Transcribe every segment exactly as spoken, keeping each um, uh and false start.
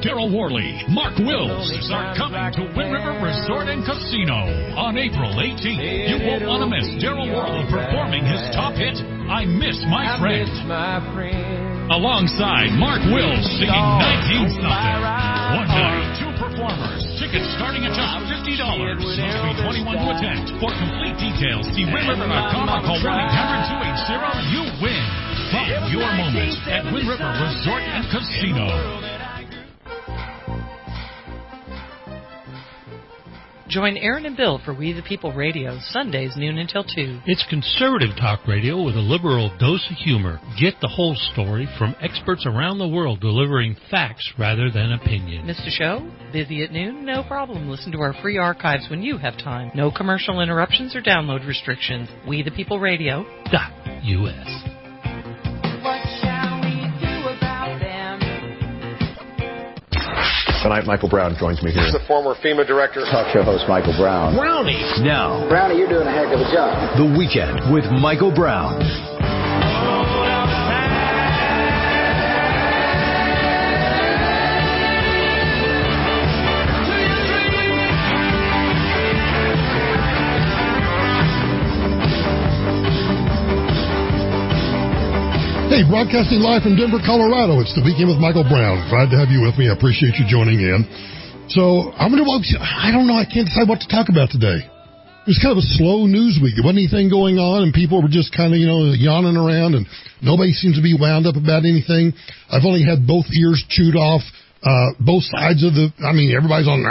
Daryl Worley, Mark Wills are coming to Wind River Resort and Casino on April eighteenth. You won't want to miss Daryl Worley performing his top hit, I Miss My Friend. Alongside Mark Wills singing nineteen something. One night, two performers. Tickets starting at just fifty dollars. Must be twenty-one to attend. For complete details, see wind river dot com or call one eight hundred two eight zero you win. Follow your moment at Wind River Resort and Casino. Join Aaron and Bill for We the People Radio, Sundays noon until two. It's conservative talk radio with a liberal dose of humor. Get the whole story from experts around the world delivering facts rather than opinion. Missed a show? Busy at noon? No problem. Listen to our free archives when you have time. No commercial interruptions or download restrictions. We the People Radio dot U S. Tonight, Michael Brown joins me here. He's the former FEMA director. Talk show host Michael Brown. Brownie. Now. Brownie, you're doing a heck of a job. The Weekend with Michael Brown. Hey, broadcasting live from Denver, Colorado. It's the Weekend with Michael Brown. Glad to have you with me. I appreciate you joining in. So, I'm going to, I don't know, I can't decide what to talk about today. It was kind of a slow news week. There wasn't anything going on, and people were just kind of, you know, yawning around, and nobody seems to be wound up about anything. I've only had both ears chewed off, uh, both sides of the, I mean, everybody's on,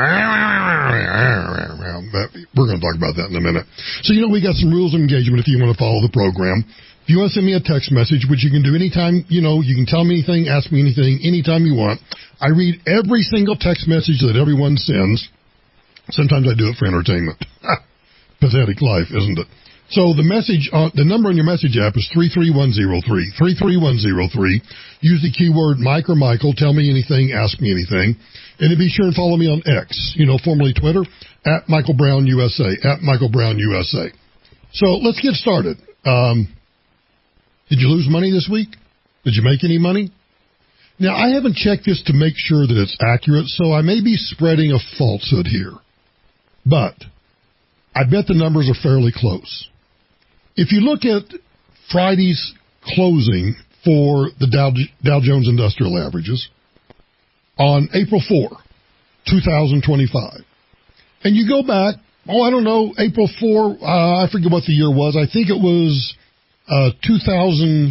but we're going to talk about that in a minute. So, you know, we got some rules of engagement if you want to follow the program. If you want to send me a text message, which you can do anytime, you know, you can tell me anything, ask me anything, anytime you want. I read every single text message that everyone sends. Sometimes I do it for entertainment. Pathetic life, isn't it? So the message, on, the number on your message app is three three one zero three, three three one zero three. Use the keyword Mike or Michael. Tell me anything, ask me anything. And be sure and follow me on X, you know, formerly Twitter, at Michael Brown U S A, at Michael Brown U S A. So let's get started. Um... Did you lose money this week? Did you make any money? Now, I haven't checked this to make sure that it's accurate, so I may be spreading a falsehood here. But I bet the numbers are fairly close. If you look at Friday's closing for the Dow, Dow Jones Industrial Averages on April fourth, twenty twenty-five, and you go back, oh, I don't know, April fourth, uh, I forget what the year was. I think it was Uh, two thousand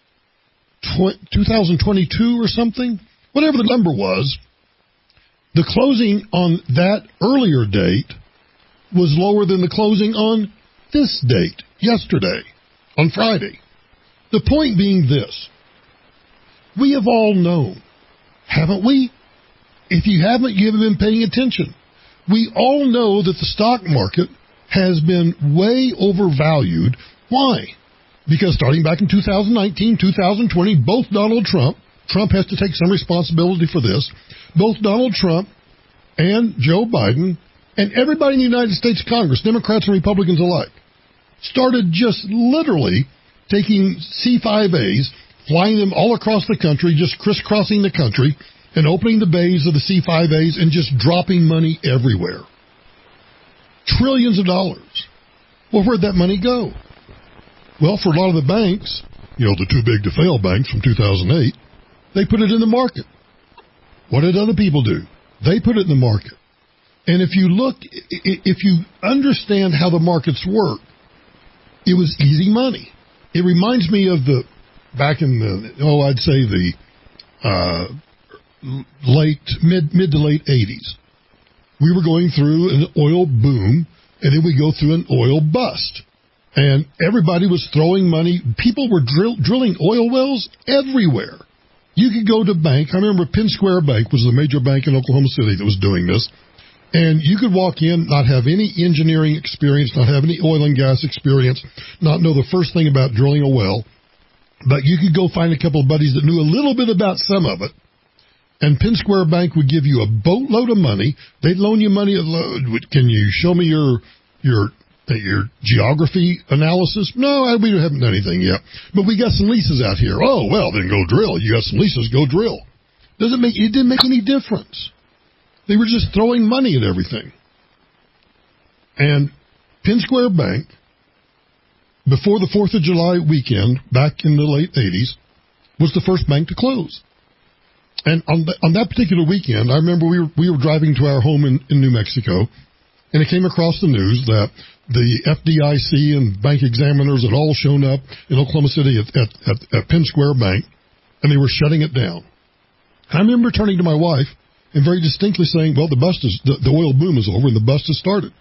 twenty-two or something, whatever the number was, the closing on that earlier date was lower than the closing on this date, yesterday, on Friday. The point being this: we have all known, haven't we? If you haven't, you haven't been paying attention. We all know that the stock market has been way overvalued. Why? Because starting back in two thousand nineteen, two thousand twenty, both Donald Trump, Trump has to take some responsibility for this, both Donald Trump and Joe Biden and everybody in the United States Congress, Democrats and Republicans alike, started just literally taking C five A's, flying them all across the country, just crisscrossing the country, and opening the bays of the C five A's and just dropping money everywhere. Trillions of dollars. Well, where'd that money go? Well, for a lot of the banks, you know, the too big to fail banks from two thousand eight, they put it in the market. What did other people do? They put it in the market. And if you look, if you understand how the markets work, it was easy money. It reminds me of the, back in the, oh, I'd say the uh, late, mid, mid to late eighties. We were going through an oil boom, and then we go through an oil bust. And everybody was throwing money. People were drill, drilling oil wells everywhere. You could go to bank. I remember Penn Square Bank was the major bank in Oklahoma City that was doing this. And you could walk in, not have any engineering experience, not have any oil and gas experience, not know the first thing about drilling a well. But you could go find a couple of buddies that knew a little bit about some of it. And Penn Square Bank would give you a boatload of money. They'd loan you money. Can you show me your your your geography analysis? No, we haven't done anything yet. But we got some leases out here. Oh, well, then go drill. You got some leases, go drill. Doesn't make, it didn't make any difference. They were just throwing money at everything. And Penn Square Bank, before the fourth of July weekend, back in the late eighties, was the first bank to close. And on, the, on that particular weekend, I remember we were, we were driving to our home in, in New Mexico, and it came across the news that the F D I C and bank examiners had all shown up in Oklahoma City at, at, at, at Penn Square Bank, and they were shutting it down. And I remember turning to my wife and very distinctly saying, well, the bust is, the, the oil boom is over and the bust has started.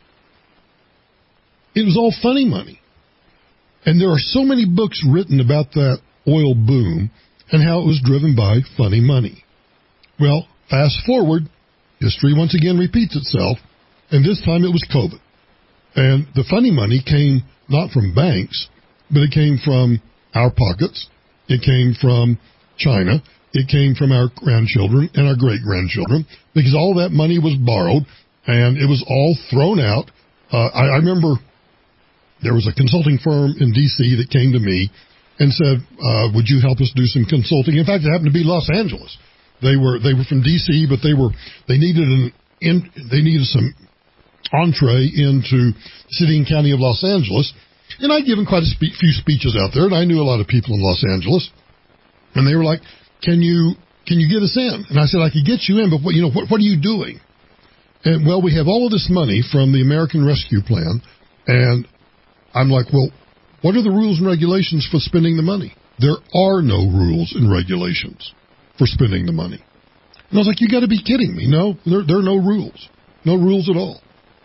It was all funny money. And there are so many books written about that oil boom and how it was driven by funny money. Well, fast forward, history once again repeats itself, and this time it was COVID. And the funny money came not from banks, but it came from our pockets, it came from China, it came from our grandchildren and our great-grandchildren, because all that money was borrowed, and it was all thrown out. Uh, I, I remember there was a consulting firm in D C that came to me and said, uh, would you help us do some consulting? In fact, it happened to be Los Angeles. They were they were from D C, but they were they needed an in, they needed some entree into the city and county of Los Angeles. And I'd given quite a spe- few speeches out there, and I knew a lot of people in Los Angeles. And they were like, can you can you get us in? And I said, I could get you in, but what, you know, what, what are you doing? And, well, we have all of this money from the American Rescue Plan, and I'm like, well, what are the rules and regulations for spending the money? There are no rules and regulations for spending the money. And I was like, you got to be kidding me. No, there, there are no rules. No rules at all.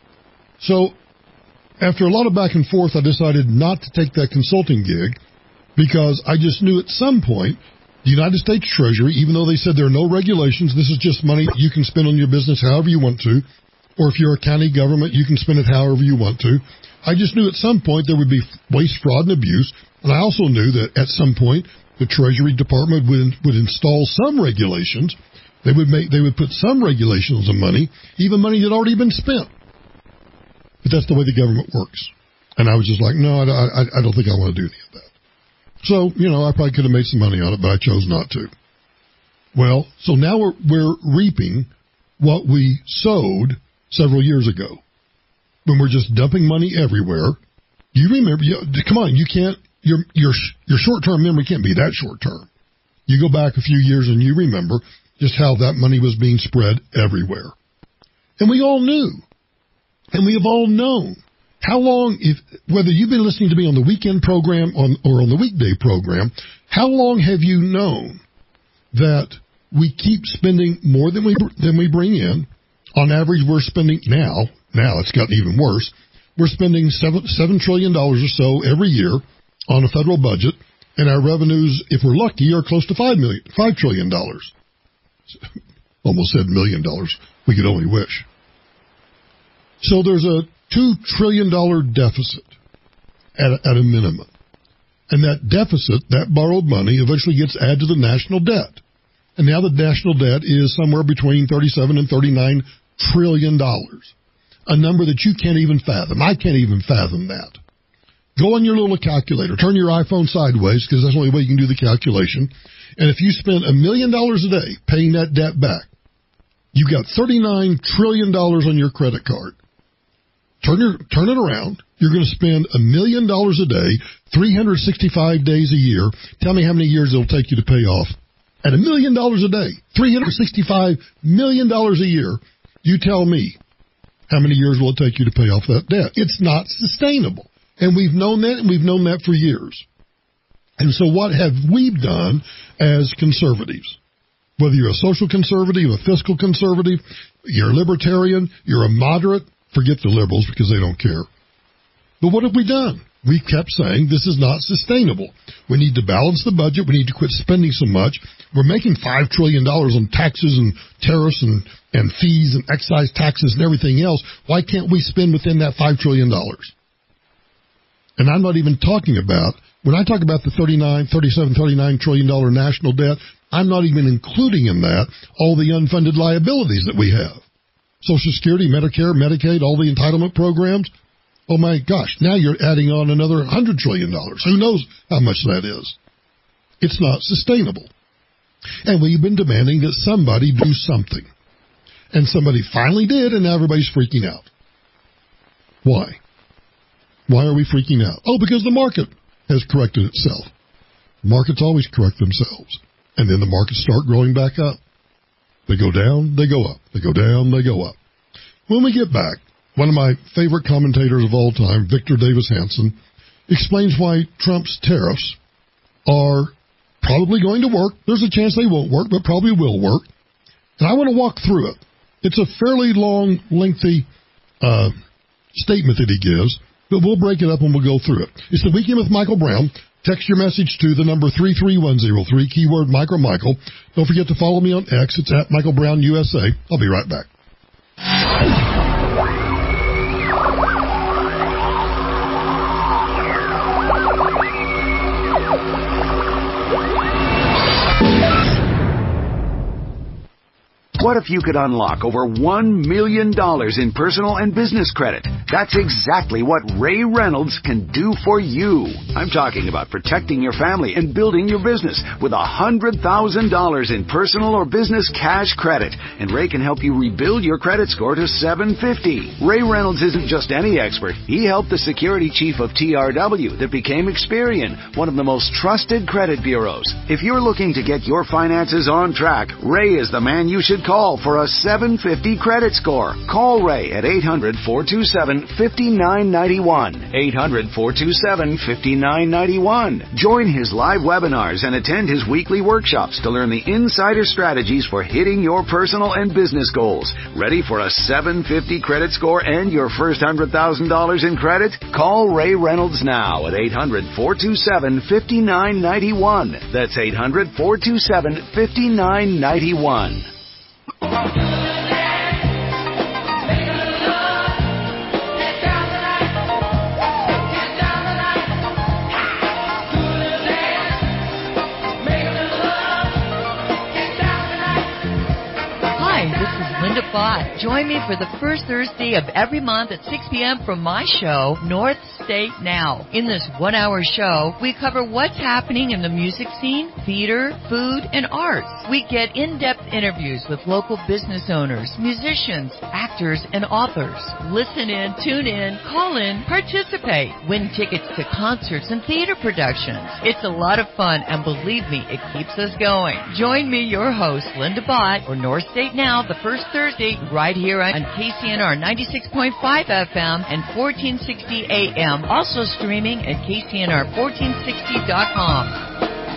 So after a lot of back and forth, I decided not to take that consulting gig because I just knew at some point the United States Treasury, even though they said there are no regulations, this is just money you can spend on your business however you want to, or if you're a county government, you can spend it however you want to. I just knew at some point there would be waste, fraud, and abuse, and I also knew that at some point the Treasury Department would would install some regulations. They would make they would put some regulations on money, even money that had already been spent. But that's the way the government works. And I was just like, no, I, I, I don't think I want to do any of that. So, you know, I probably could have made some money on it, but I chose not to. Well, so now we're, we're reaping what we sowed several years ago. When we're just dumping money everywhere. You remember, you, come on, you can't, your, your, your short-term memory can't be that short-term. You go back a few years and you remember just how that money was being spread everywhere. And we all knew. And we have all known. How long, if whether you've been listening to me on the weekend program on, or on the weekday program, how long have you known that we keep spending more than we than we bring in? On average, we're spending now, now it's gotten even worse, we're spending seven, seven trillion dollars or so every year on a federal budget, and our revenues, if we're lucky, are close to five million, five trillion dollars. Almost said million dollars. We could only wish. So there's a two trillion dollars deficit at a, at a minimum. And that deficit, that borrowed money, eventually gets added to the national debt. And now the national debt is somewhere between thirty-seven and thirty-nine trillion dollars. A number that you can't even fathom. I can't even fathom that. Go on your little calculator. Turn your iPhone sideways, because that's the only way you can do the calculation. And if you spend a million dollars a day paying that debt back, you've got thirty-nine trillion dollars on your credit card. Turn your turn it around. You're going to spend a million dollars a day, three hundred sixty-five days a year. Tell me how many years it'll take you to pay off. At a million dollars a day, three hundred sixty-five million dollars a year, you tell me how many years will it take you to pay off that debt? It's not sustainable. And we've known that, and we've known that for years. And so what have we done as conservatives? Whether you're a social conservative, a fiscal conservative, you're a libertarian, you're a moderate, forget the liberals because they don't care. But what have we done? We kept saying this is not sustainable. We need to balance the budget. We need to quit spending so much. We're making five trillion dollars on taxes and tariffs and, and fees and excise taxes and everything else. Why can't we spend within that five trillion dollars? And I'm not even talking about, when I talk about the thirty-nine, thirty-seven, thirty-nine trillion dollars national debt, I'm not even including in that all the unfunded liabilities that we have. Social Security, Medicare, Medicaid, all the entitlement programs. Oh my gosh, now you're adding on another one hundred trillion dollars. Who knows how much that is? It's not sustainable. And we've been demanding that somebody do something. And somebody finally did, and now everybody's freaking out. Why? Why are we freaking out? Oh, because the market has corrected itself. Markets always correct themselves. And then the markets start growing back up. They go down, they go up. They go down, they go up. When we get back, one of my favorite commentators of all time, Victor Davis Hanson, explains why Trump's tariffs are probably going to work. There's a chance they won't work, but probably will work. And I want to walk through it. It's a fairly long, lengthy uh, statement that he gives, but we'll break it up and we'll go through it. It's the Weekend with Michael Brown. Text your message to the number three three one zero three, keyword Micro Michael. Don't forget to follow me on X. It's at Michael Brown U S A. I'll be right back. What if you could unlock over one million dollars in personal and business credit? That's exactly what Ray Reynolds can do for you. I'm talking about protecting your family and building your business with one hundred thousand dollars in personal or business cash credit. And Ray can help you rebuild your credit score to seven fifty. Ray Reynolds isn't just any expert. He helped the security chief of T R W that became Experian, one of the most trusted credit bureaus. If you're looking to get your finances on track, Ray is the man you should call. Call for a seven fifty credit score. Call Ray at eight hundred, four two seven, five nine nine one. eight hundred, four two seven, five nine nine one. Join his live webinars and attend his weekly workshops to learn the insider strategies for hitting your personal and business goals. Ready for a seven fifty credit score and your first one hundred thousand dollars in credit? Call Ray Reynolds now at eight hundred, four two seven, five nine nine one. That's eight hundred, four two seven, five nine nine one. Bott. Join me for the first Thursday of every month at six p.m. for my show, North State Now. In this one-hour show, we cover what's happening in the music scene, theater, food, and arts. We get in-depth interviews with local business owners, musicians, actors, and authors. Listen in, tune in, call in, participate. Win tickets to concerts and theater productions. It's a lot of fun, and believe me, it keeps us going. Join me, your host, Linda Bott, for North State Now, the first Thursday, right here on K C N R ninety-six point five F M and fourteen sixty A M. Also streaming at K C N R fourteen sixty dot com.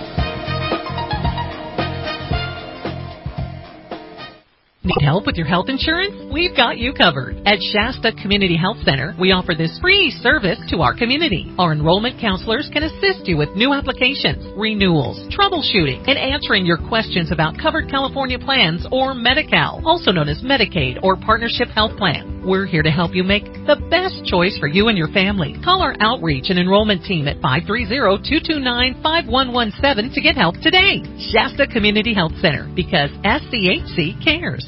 Need help with your health insurance? We've got you covered. At Shasta Community Health Center, we offer this free service to our community. Our enrollment counselors can assist you with new applications, renewals, troubleshooting, and answering your questions about covered California plans or Medi-Cal, also known as Medicaid or Partnership Health Plan. We're here to help you make the best choice for you and your family. Call our outreach and enrollment team at five three zero, two two nine, five one one seven to get help today. Shasta Community Health Center, because S C H C cares.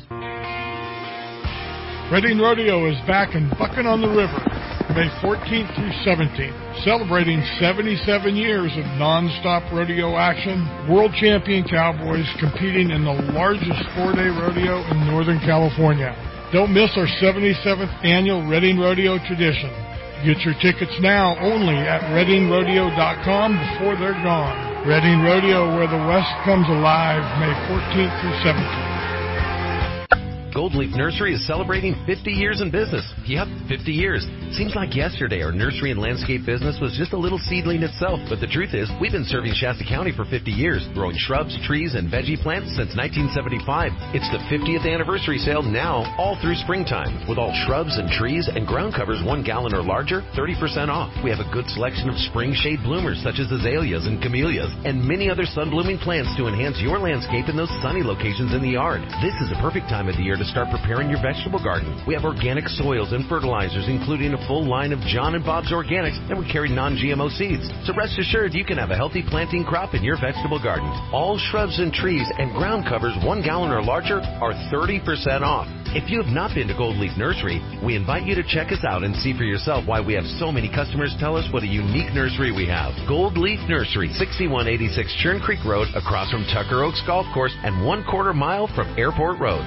Reading Rodeo is back in Bucking on the River, May fourteenth through seventeenth, celebrating seventy-seven years of non-stop rodeo action. World champion cowboys competing in the largest four-day rodeo in Northern California. Don't miss our seventy-seventh annual Reading Rodeo tradition. Get your tickets now only at reading rodeo dot com before they're gone. Reading Rodeo, where the West comes alive, May fourteenth through seventeenth. Gold Leaf Nursery is celebrating fifty years in business. Yep, fifty years. Seems like yesterday our nursery and landscape business was just a little seedling itself. But the truth is, we've been serving Shasta County for fifty years, growing shrubs, trees, and veggie plants since nineteen seventy-five. It's the fiftieth anniversary sale now, all through springtime. With all shrubs and trees and ground covers one gallon or larger, thirty percent off. We have a good selection of spring shade bloomers such as azaleas and camellias, and many other sun-blooming plants to enhance your landscape in those sunny locations in the yard. This is the perfect time of the year to start preparing your vegetable garden. We have organic soils and fertilizers, including a full line of John and Bob's Organics, and we carry non-G M O seeds. So rest assured you can have a healthy planting crop in your vegetable garden. All shrubs and trees and ground covers one gallon or larger are thirty percent off. If you have not been to Gold Leaf Nursery, we invite you to check us out and see for yourself why we have so many customers tell us what a unique nursery we have. Gold Leaf Nursery, sixty-one eighty-six Churn Creek Road, across from Tucker Oaks Golf Course and one quarter mile from Airport Road.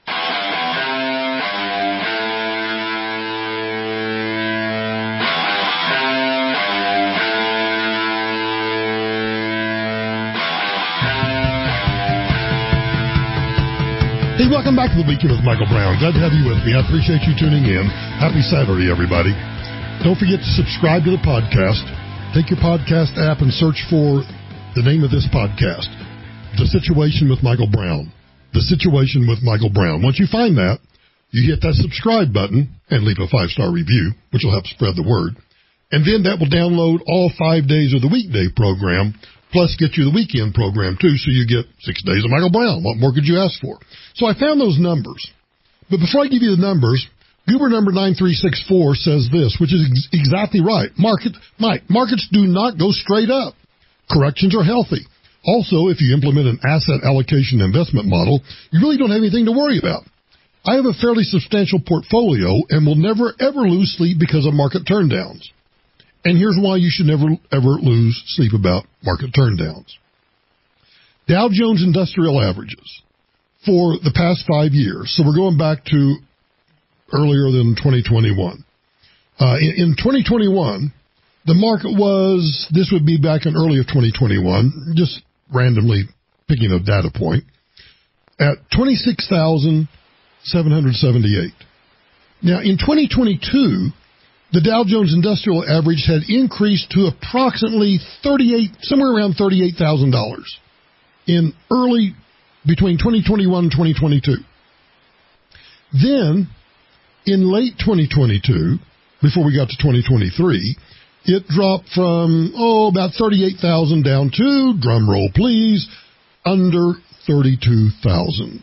Hey, welcome back to the Weekend with Michael Brown. Glad to have you with me. I appreciate you tuning in. Happy Saturday, everybody. Don't forget to subscribe to the podcast. Take your podcast app and search for the name of this podcast, The Situation with Michael Brown. The Situation with Michael Brown. Once you find that, you hit that subscribe button and leave a five-star review, which will help spread the word. And then that will download all five days of the weekday program, plus get you the weekend program, too, so you get six days of Michael Brown. What more could you ask for? So I found those numbers. But before I give you the numbers, Goober number nine three six four says this, which is ex- exactly right. Market, Mike, markets do not go straight up. Corrections are healthy. Also, if you implement an asset allocation investment model, you really don't have anything to worry about. I have a fairly substantial portfolio and will never, ever lose sleep because of market turndowns. And here's why you should never, ever lose sleep about market turndowns. Dow Jones Industrial Averages for the past five years. So we're going back to earlier than twenty twenty-one. Uh, in, in twenty twenty-one, the market was, this would be back in early of twenty twenty-one, just randomly picking a data point, at twenty-six thousand seven hundred seventy-eight. Now, in twenty twenty-two, the Dow Jones Industrial Average had increased to approximately thirty-eight, somewhere around thirty-eight thousand dollars in early, between twenty twenty-one and twenty twenty-two. Then, in late twenty twenty-two, before we got to twenty twenty-three, it dropped from, oh, about thirty-eight thousand down to, drum roll please, under thirty-two thousand.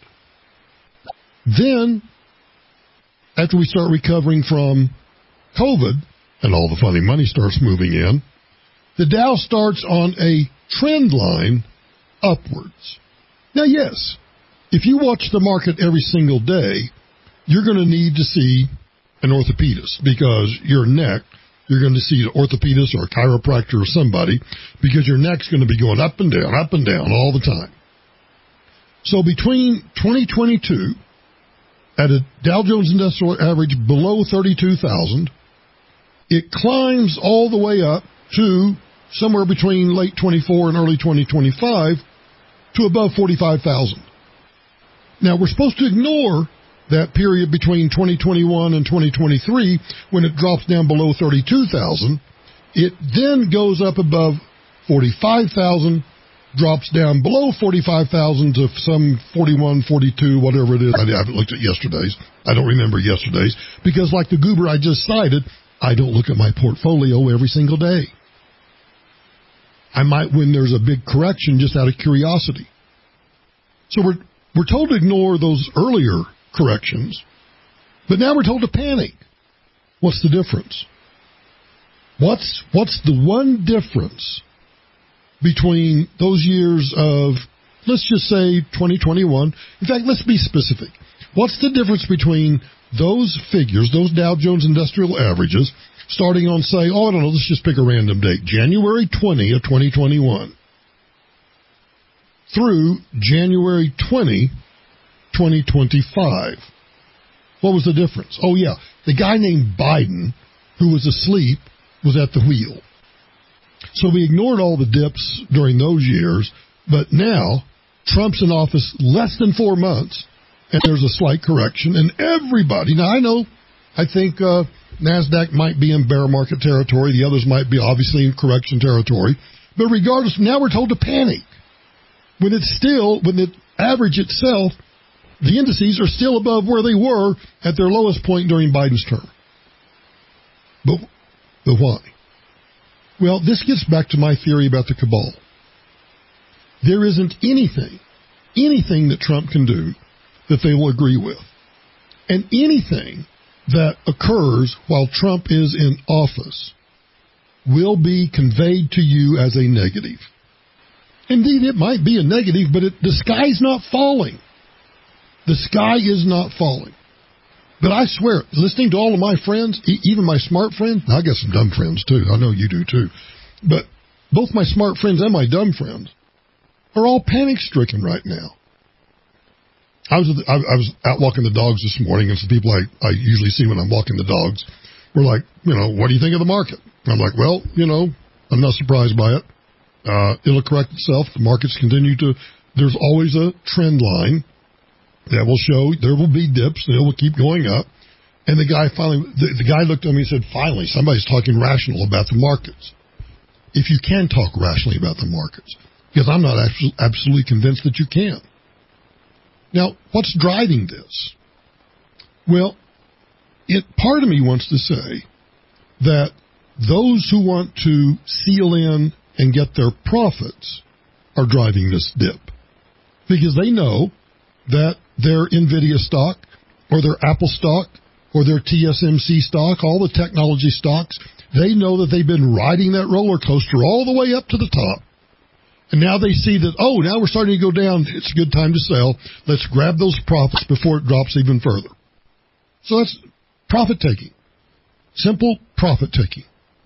Then, after we start recovering from COVID, and all the funny money starts moving in, the Dow starts on a trend line upwards. Now, yes, if you watch the market every single day, you're going to need to see an orthopedist, because your neck, you're going to see an orthopedist or a chiropractor or somebody, because your neck's going to be going up and down, up and down all the time. So between twenty twenty-two, at a Dow Jones Industrial Average below thirty-two thousand, it climbs all the way up to somewhere between late twenty-four and early twenty twenty-five to above forty-five thousand. Now, we're supposed to ignore that period between twenty twenty-one and twenty twenty-three when it drops down below thirty-two thousand. It then goes up above forty-five thousand, drops down below forty-five thousand to some forty-one, forty-two, whatever it is. I haven't looked at yesterday's. I don't remember yesterday's, because like the goober I just cited, I don't look at my portfolio every single day. I might, when there's a big correction, just out of curiosity. So we're we're told to ignore those earlier corrections, but now we're told to panic. What's the difference? What's what's the one difference between those years of, let's just say twenty twenty-one? In fact, let's be specific. What's the difference between those figures, those Dow Jones Industrial Averages, starting on, say, oh, I don't know, let's just pick a random date, January twentieth of twenty twenty-one, through January twentieth, twenty twenty-five. What was the difference? Oh, yeah, the guy named Biden, who was asleep, was at the wheel. So we ignored all the dips during those years, but now Trump's in office less than four months, and there's a slight correction, and everybody, now I know, I think uh, NASDAQ might be in bear market territory, the others might be obviously in correction territory, but regardless, now we're told to panic. When it's still, when the average itself, the indices are still above where they were at their lowest point during Biden's term. But, but why? Well, this gets back to my theory about the cabal. There isn't anything, anything that Trump can do that they will agree with. And anything that occurs while Trump is in office will be conveyed to you as a negative. Indeed, it might be a negative, but it, the sky's not falling. The sky is not falling. But I swear, listening to all of my friends, e- even my smart friends, I got some dumb friends too. I know you do too. But both my smart friends and my dumb friends are all panic-stricken right now. I was I, I was out walking the dogs this morning, and some people I, I usually see when I'm walking the dogs were like, you know, what do you think of the market? And I'm like, well, you know, I'm not surprised by it. Uh, it'll correct itself. The markets continue to, there's always a trend line that will show there will be dips and it will keep going up. And the guy finally, the, the guy looked at me and said, finally, somebody's talking rational about the markets. If you can talk rationally about the markets, because I'm not absolutely, absolutely convinced that you can. Now, what's driving this? Well, it, part of me wants to say that those who want to seal in and get their profits are driving this dip, because they know that their NVIDIA stock or their Apple stock or their T S M C stock, all the technology stocks, they know that they've been riding that roller coaster all the way up to the top. And now they see that, oh, now we're starting to go down. It's a good time to sell. Let's grab those profits before it drops even further. So that's profit taking. Simple profit taking.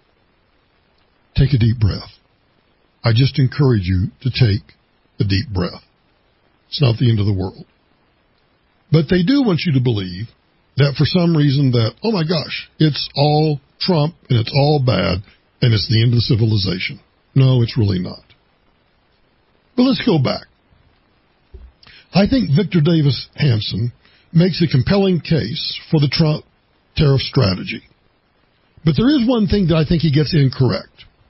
Take a deep breath. I just encourage you to take a deep breath. It's not the end of the world. But they do want you to believe that for some reason that, oh my gosh, it's all Trump and it's all bad and it's the end of civilization. No, it's really not. But let's go back. I think Victor Davis Hanson makes a compelling case for the Trump tariff strategy. But there is one thing that I think he gets incorrect.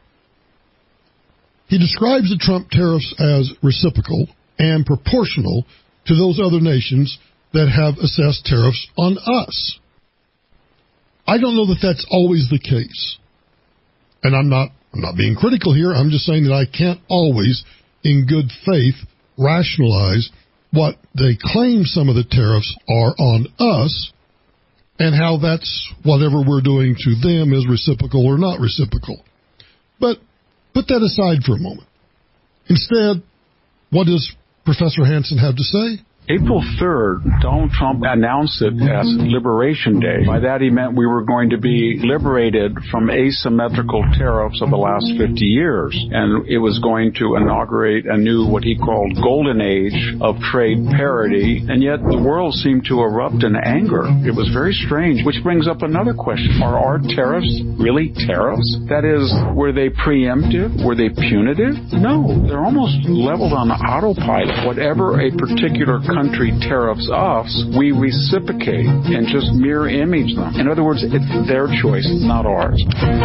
He describes the Trump tariffs as reciprocal and proportional to those other nations that have assessed tariffs on us. I don't know that that's always the case. And I'm not, I'm not being critical here. I'm just saying that I can't always, in good faith, rationalize what they claim some of the tariffs are on us and how that's whatever we're doing to them is reciprocal or not reciprocal. But put that aside for a moment. Instead, what does Professor Hanson have to say? April third, Donald Trump announced it as Liberation Day. By that he meant we were going to be liberated from asymmetrical tariffs of the last fifty years. And it was going to inaugurate a new, what he called, golden age of trade parity. And yet the world seemed to erupt in anger. It was very strange, which brings up another question. Are our tariffs really tariffs? That is, were they preemptive? Were they punitive? No, they're almost leveled on autopilot. Whatever a particular country tariffs us, we reciprocate and just mirror image them. In other words, it's their choice, not ours.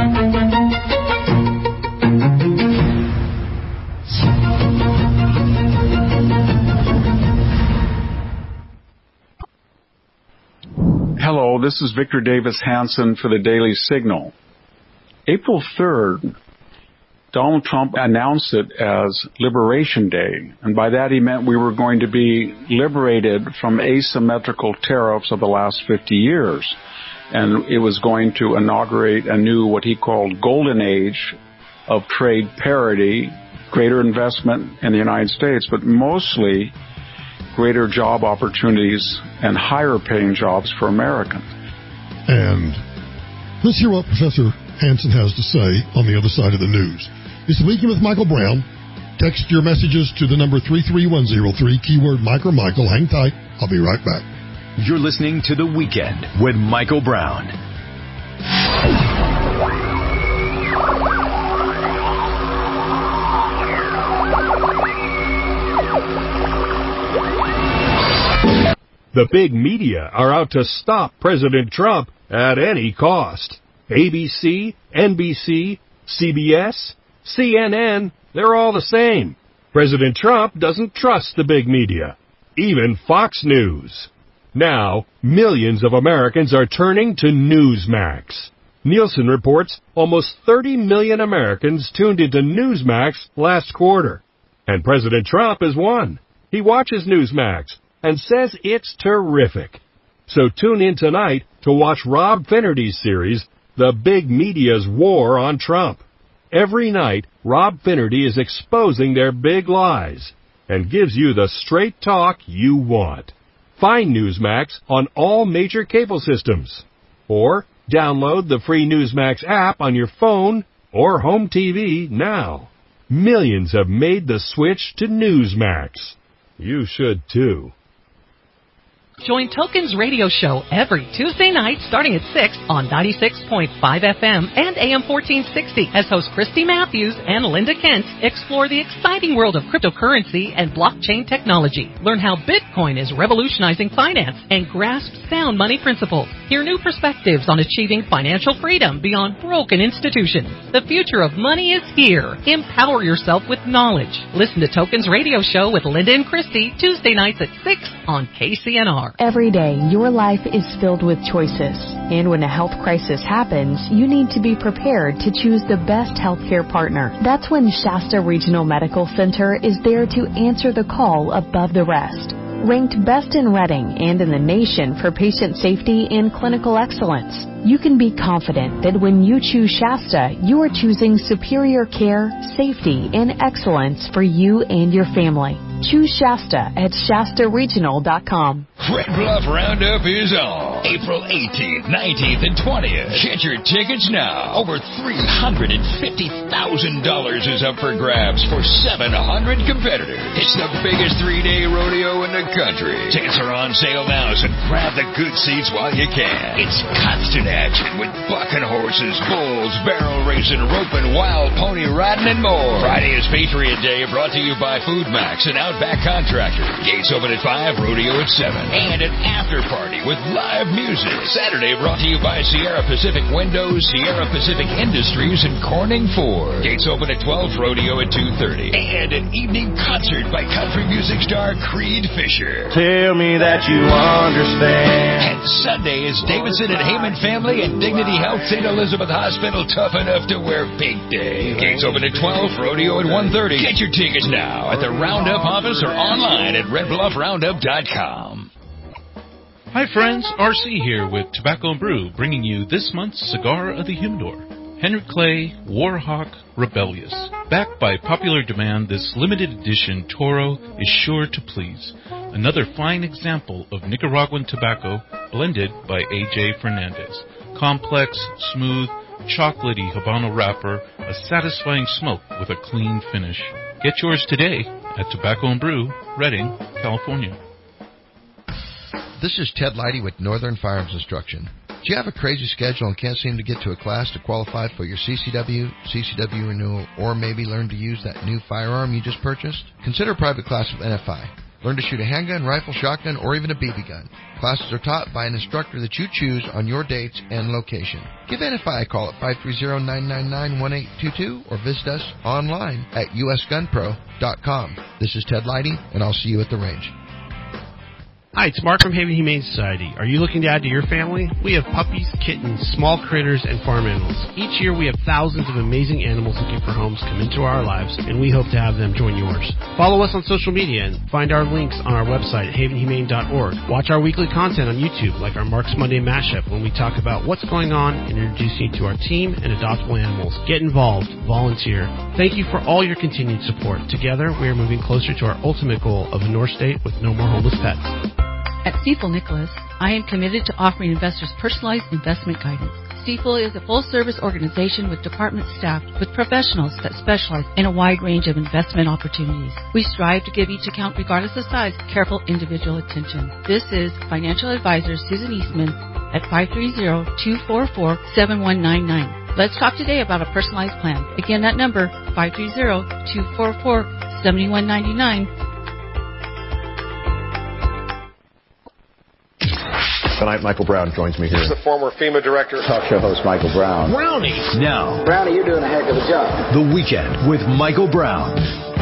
Hello, this is Victor Davis Hanson for the Daily Signal. April third, Donald Trump announced it as Liberation Day, and by that he meant we were going to be liberated from asymmetrical tariffs of the last fifty years. And it was going to inaugurate a new, what he called, golden age of trade parity, greater investment in the United States, but mostly greater job opportunities and higher paying jobs for Americans. And let's hear what Professor Hanson has to say on the other side of the news. It's the Weekend with Michael Brown. Text your messages to the number three three one zero three, keyword Mike or Michael. Hang tight. I'll be right back. You're listening to The Weekend with Michael Brown. The big media are out to stop President Trump at any cost. A B C, N B C, C B S, C N N, they're all the same. President Trump doesn't trust the big media, even Fox News. Now, millions of Americans are turning to Newsmax. Nielsen reports almost thirty million Americans tuned into Newsmax last quarter. And President Trump is one. He watches Newsmax and says it's terrific. So tune in tonight to watch Rob Finnerty's series, The Big Media's War on Trump. Every night, Rob Finnerty is exposing their big lies and gives you the straight talk you want. Find Newsmax on all major cable systems. Or download the free Newsmax app on your phone or home T V now. Millions have made the switch to Newsmax. You should too. Join Tokens Radio Show every Tuesday night starting at six on ninety-six point five F M and A M fourteen sixty as hosts Christy Matthews and Linda Kent explore the exciting world of cryptocurrency and blockchain technology. Learn how Bitcoin is revolutionizing finance and grasp sound money principles. Hear new perspectives on achieving financial freedom beyond broken institutions. The future of money is here. Empower yourself with knowledge. Listen to Tokens Radio Show with Linda and Christy Tuesday nights at six on K C N R. Every day, your life is filled with choices. And when a health crisis happens, you need to be prepared to choose the best healthcare partner. That's when Shasta Regional Medical Center is there to answer the call above the rest. Ranked best in Reading and in the nation for patient safety and clinical excellence, you can be confident that when you choose Shasta, you are choosing superior care, safety, and excellence for you and your family. Choose Shasta at Shasta Regional dot com. Red Bluff Roundup is on April eighteenth, nineteenth, and twentieth. Get your tickets now. Over three hundred fifty thousand dollars is up for grabs for seven hundred competitors. It's the biggest three-day rodeo in the country. Tickets are on sale now, so grab the good seats while you can. It's constant action with bucking horses, bulls, barrel racing, roping, wild pony riding, and more. Friday is Patriot Day, brought to you by Food Max and Outback Contractor. Gates open at five, rodeo at seven. And an after party with live music. Saturday brought to you by Sierra Pacific Windows, Sierra Pacific Industries, and Corning Ford. Gates open at twelve, rodeo at two thirty. And an evening concert by country music star Creed Fisher. Tell me that you understand. And Sunday is Davidson and Heyman Family and Dignity Health Saint Elizabeth Hospital tough enough to wear pink day. Gates open at twelve, rodeo at one thirty. Get your tickets now at the Roundup office or online at red bluff roundup dot com. Hi friends, R C here with Tobacco and Brew, bringing you this month's Cigar of the Humidor. Henry Clay, Warhawk, Rebellious. Backed by popular demand, this limited edition Toro is sure to please. Another fine example of Nicaraguan tobacco blended by A J Fernandez. Complex, smooth, chocolatey Habano wrapper, a satisfying smoke with a clean finish. Get yours today at Tobacco and Brew, Redding, California. This is Ted Leidy with Northern Firearms Instruction. Do you have a crazy schedule and can't seem to get to a class to qualify for your C C W, C C W renewal, or maybe learn to use that new firearm you just purchased? Consider a private class with N F I. Learn to shoot a handgun, rifle, shotgun, or even a B B gun. Classes are taught by an instructor that you choose on your dates and location. Give N F I a call at five three zero, nine nine nine, one eight two two or visit us online at u s gun pro dot com. This is Ted Leidy, and I'll see you at the range. Hi, it's Mark from Haven Humane Society. Are you looking to add to your family? We have puppies, kittens, small critters, and farm animals. Each year we have thousands of amazing animals looking for homes come into our lives, and we hope to have them join yours. Follow us on social media and find our links on our website at haven humane dot org. Watch our weekly content on YouTube, like our Mark's Monday Mashup, when we talk about what's going on and introduce you to our team and adoptable animals. Get involved. Volunteer. Thank you for all your continued support. Together, we are moving closer to our ultimate goal of a North State with no more homeless pets. At Stifel Nicholas, I am committed to offering investors personalized investment guidance. Stifel is a full-service organization with department staffed with professionals that specialize in a wide range of investment opportunities. We strive to give each account, regardless of size, careful individual attention. This is financial advisor Susan Eastman at five three zero, two four four, seven one nine nine. Let's talk today about a personalized plan. Again, that number, five three zero, two four four, seven one nine nine. Tonight, Michael Brown joins me here. This is the former FEMA director. Talk show host Michael Brown. Brownie. Now. Brownie, you're doing a heck of a job. The Weekend with Michael Brown.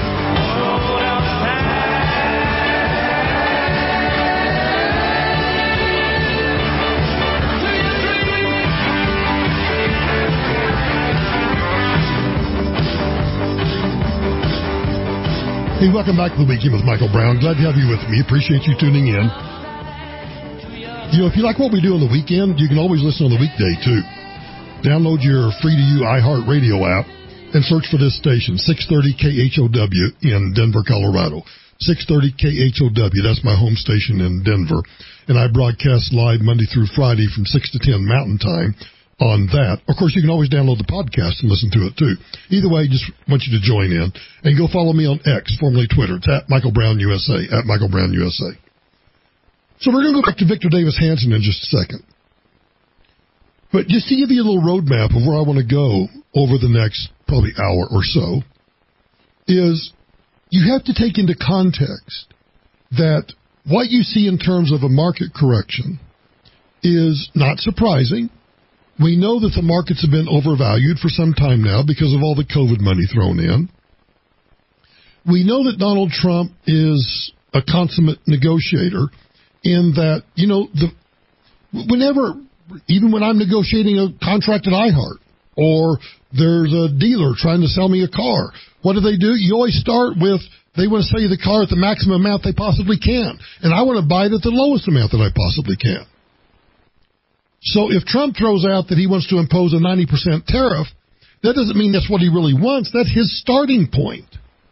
Hey, welcome back to The Weekend with Michael Brown. Glad to have you with me. Appreciate you tuning in. You know, if you like what we do on the weekend, you can always listen on the weekday, too. Download your free-to-use iHeartRadio app and search for this station, six thirty K H O W in Denver, Colorado. six thirty K H O W, that's my home station in Denver. And I broadcast live Monday through Friday from six to ten Mountain Time on that. Of course, you can always download the podcast and listen to it, too. Either way, just want you to join in. And go follow me on X, formerly Twitter. It's at Michael Brown U S A, at Michael Brown U S A. So we're going to go back to Victor Davis Hanson in just a second. But just to give you a little roadmap of where I want to go over the next probably hour or so, is you have to take into context that what you see in terms of a market correction is not surprising. We know that the markets have been overvalued for some time now because of all the COVID money thrown in. We know that Donald Trump is a consummate negotiator in that, you know, the whenever... Even when I'm negotiating a contract at iHeart, or there's a dealer trying to sell me a car, what do they do? You always start with, they want to sell you the car at the maximum amount they possibly can. And I want to buy it at the lowest amount that I possibly can. So if Trump throws out that he wants to impose a ninety percent tariff, that doesn't mean that's what he really wants. That's his starting point.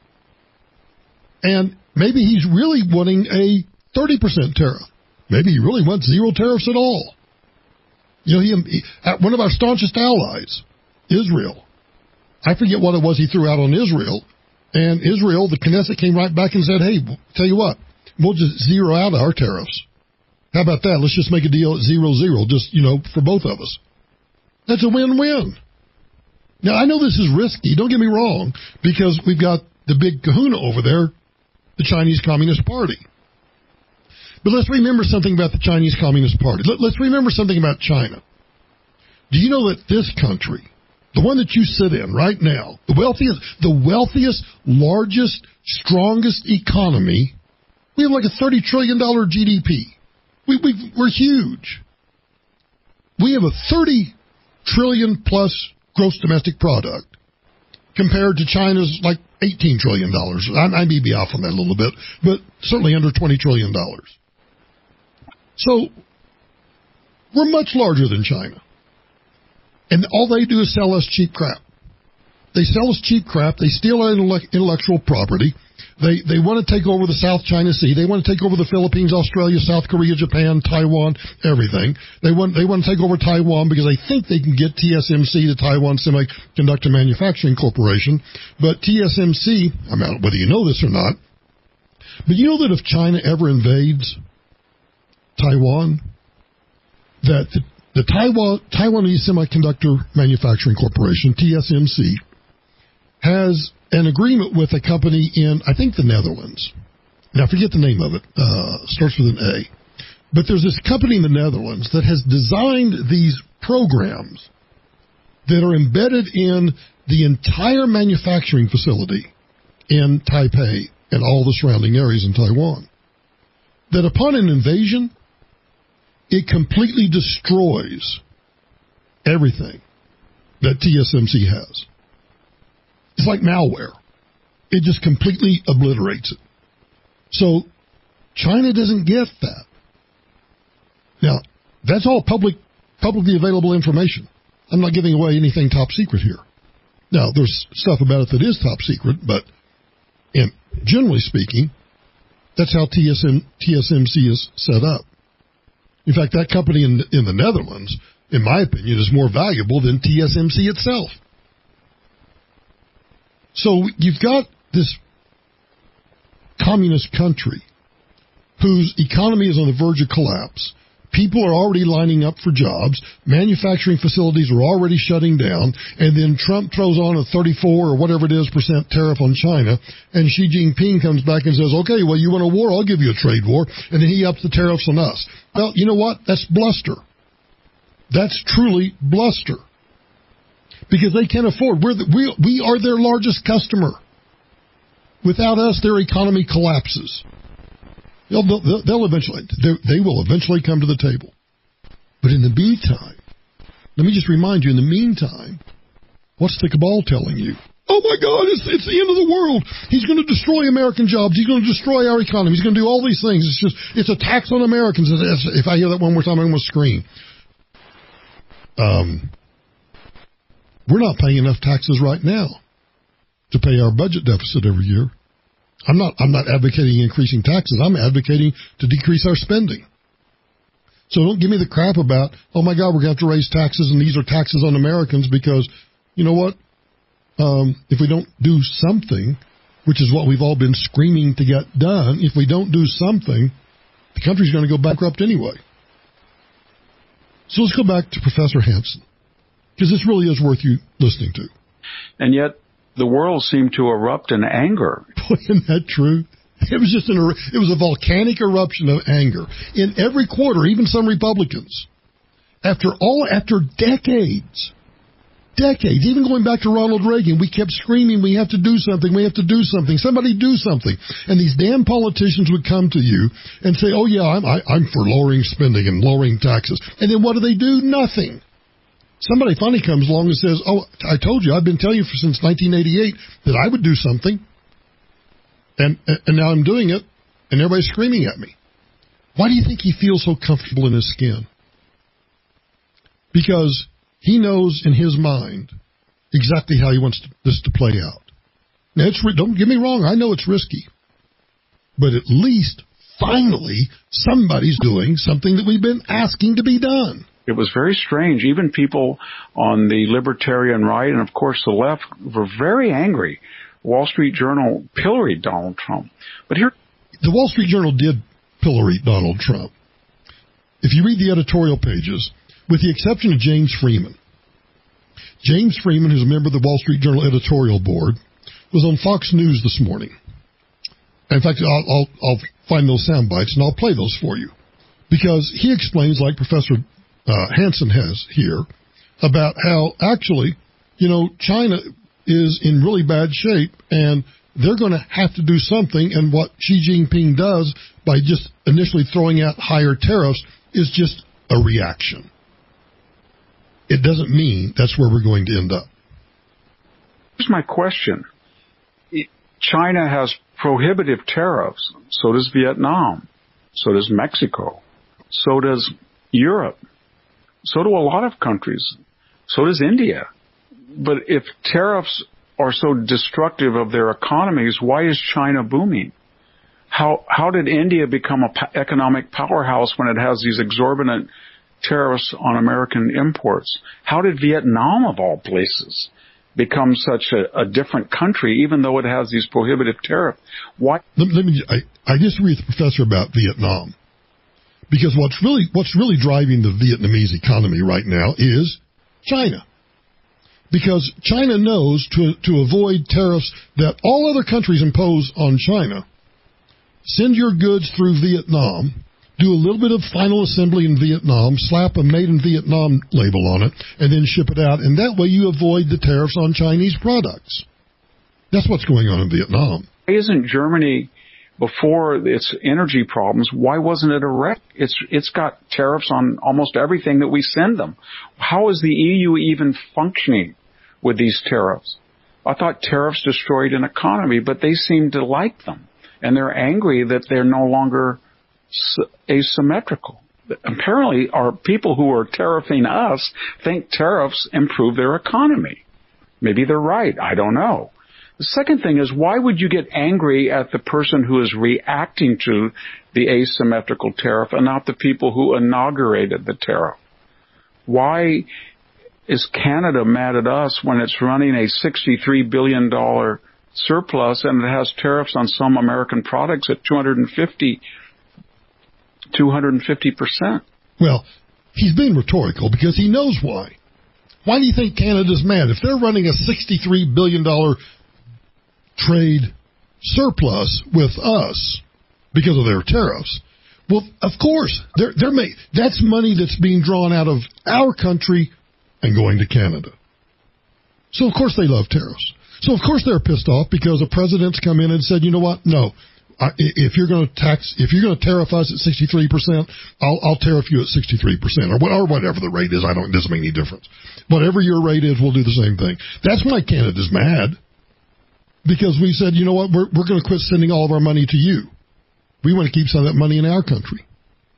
And maybe he's really wanting a thirty percent tariff. Maybe he really wants zero tariffs at all. You know, he, he, one of our staunchest allies, Israel, I forget what it was he threw out on Israel, and Israel, the Knesset came right back and said, hey, tell you what, we'll just zero out our tariffs. How about that? Let's just make a deal at zero, zero, just, you know, for both of us. That's a win-win. Now, I know this is risky, don't get me wrong, because we've got the big kahuna over there, the Chinese Communist Party. But let's remember something about the Chinese Communist Party. Let, let's remember something about China. Do you know that this country, the one that you sit in right now, the wealthiest, the wealthiest, largest, strongest economy, we have like a thirty trillion dollars G D P. We, we, we're huge. We have a thirty trillion plus gross domestic product compared to China's like eighteen trillion dollars. I, I may be off on that a little bit, but certainly under twenty trillion dollars. So, we're much larger than China. And all they do is sell us cheap crap. They sell us cheap crap. They steal our intellectual property. They they want to take over the South China Sea. They want to take over the Philippines, Australia, South Korea, Japan, Taiwan, everything. They want they want to take over Taiwan because they think they can get T S M C, the Taiwan Semiconductor Manufacturing Corporation. But T S M C, I mean, whether you know this or not, but you know that if China ever invades Taiwan, that the, the Taiwan Taiwanese Semiconductor Manufacturing Corporation, T S M C, has an agreement with a company in, I think, the Netherlands. Now, I forget the name of it. Uh, starts with an A. But there's this company in the Netherlands that has designed these programs that are embedded in the entire manufacturing facility in Taipei and all the surrounding areas in Taiwan. That upon an invasion, it completely destroys everything that T S M C has. It's like malware. It just completely obliterates it. So China doesn't get that. Now, that's all public, publicly available information. I'm not giving away anything top secret here. Now, there's stuff about it that is top secret, but in, generally speaking, that's how T S M, T S M C is set up. In fact, that company in, in the Netherlands, in my opinion, is more valuable than T S M C itself. So you've got this communist country whose economy is on the verge of collapse. People are already lining up for jobs. Manufacturing facilities are already shutting down. And then Trump throws on a thirty-four or whatever it is percent tariff on China. And Xi Jinping comes back and says, okay, well, you want a war? I'll give you a trade war. And then he ups the tariffs on us. Well, you know what? That's bluster. That's truly bluster. Because they can't afford. We're the, we, we are their largest customer. Without us, their economy collapses. They'll, they'll, they'll eventually, they will eventually come to the table. But in the meantime, let me just remind you, in the meantime, what's the cabal telling you? Oh, my God, it's, it's the end of the world. He's going to destroy American jobs. He's going to destroy our economy. He's going to do all these things. It's just, it's a tax on Americans. If I hear that one more time, I'm going to scream. Um, we're not paying enough taxes right now to pay our budget deficit every year. I'm not, I'm not advocating increasing taxes. I'm advocating to decrease our spending. So don't give me the crap about, oh, my God, we're going to have to raise taxes, and these are taxes on Americans because, you know what? Um, if we don't do something, which is what we've all been screaming to get done, if we don't do something, the country's going to go bankrupt anyway. So let's go back to Professor Hansen, because this really is worth you listening to. And yet, the world seemed to erupt in anger. Boy, isn't that true? It was just an, it was a volcanic eruption of anger in every quarter, even some Republicans. After all, after decades, decades, even going back to Ronald Reagan, we kept screaming, we have to do something, we have to do something, somebody do something. And these damn politicians would come to you and say, oh, yeah, I'm, I, I'm for lowering spending and lowering taxes. And then what do they do? Nothing. Somebody funny comes along and says, oh, I told you, I've been telling you for, since nineteen eighty-eight that I would do something. And, and now I'm doing it, and everybody's screaming at me. Why do you think he feels so comfortable in his skin? Because he knows in his mind exactly how he wants to, this to play out. Now, it's, don't get me wrong, I know it's risky. But at least, finally, somebody's doing something that we've been asking to be done. It was very strange. Even people on the libertarian right and, of course, the left were very angry. Wall Street Journal pilloried Donald Trump. But here, the Wall Street Journal did pillory Donald Trump. If you read the editorial pages, with the exception of James Freeman. James Freeman, who's a member of the Wall Street Journal editorial board, was on Fox News this morning. In fact, I'll, I'll, I'll find those sound bites and I'll play those for you. Because he explains, like Professor uh, Hansen has here, about how actually, you know, China is in really bad shape and they're going to have to do something. And what Xi Jinping does by just initially throwing out higher tariffs is just a reaction. It doesn't mean that's where we're going to end up. Here's my question. China has prohibitive tariffs. So does Vietnam. So does Mexico. So does Europe. So do a lot of countries. So does India. But if tariffs are so destructive of their economies, why is China booming? How how did India become an po- economic powerhouse when it has these exorbitant tariffs on American imports? How did Vietnam, of all places, become such a, a different country, even though it has these prohibitive tariffs? Why? Let, let me. I, I disagree with the professor about Vietnam, because what's really what's really driving the Vietnamese economy right now is China. Because China knows to to avoid tariffs that all other countries impose on China, send your goods through Vietnam, do a little bit of final assembly in Vietnam, slap a Made in Vietnam label on it, and then ship it out. And that way you avoid the tariffs on Chinese products. That's what's going on in Vietnam. Why isn't Germany, before its energy problems, why wasn't it a wreck? It's It's got tariffs on almost everything that we send them. How is the E U even functioning with these tariffs? I thought tariffs destroyed an economy, but they seem to like them. And they're angry that they're no longer asymmetrical. Apparently, our people who are tariffing us think tariffs improve their economy. Maybe they're right. I don't know. The second thing is, why would you get angry at the person who is reacting to the asymmetrical tariff and not the people who inaugurated the tariff? Why is Canada mad at us when it's running a sixty-three billion dollars surplus and it has tariffs on some American products at two hundred fifty percent? Well, he's being rhetorical because he knows why. Why do you think Canada's mad? If they're running a sixty-three billion dollars trade surplus with us because of their tariffs, well, of course, they're, they're made, that's money that's being drawn out of our country and going to Canada. So, of course, they love tariffs. So, of course, they're pissed off because the president's come in and said, you know what, no. If you're going to tax, if you're going to tariff us at sixty-three percent, I'll, I'll tariff you at sixty-three percent, or, or whatever the rate is. I don't, it doesn't make any difference. Whatever your rate is, we'll do the same thing. That's why Canada's mad. because we said, you know what, we're, we're going to quit sending all of our money to you. We want to keep some of that money in our country.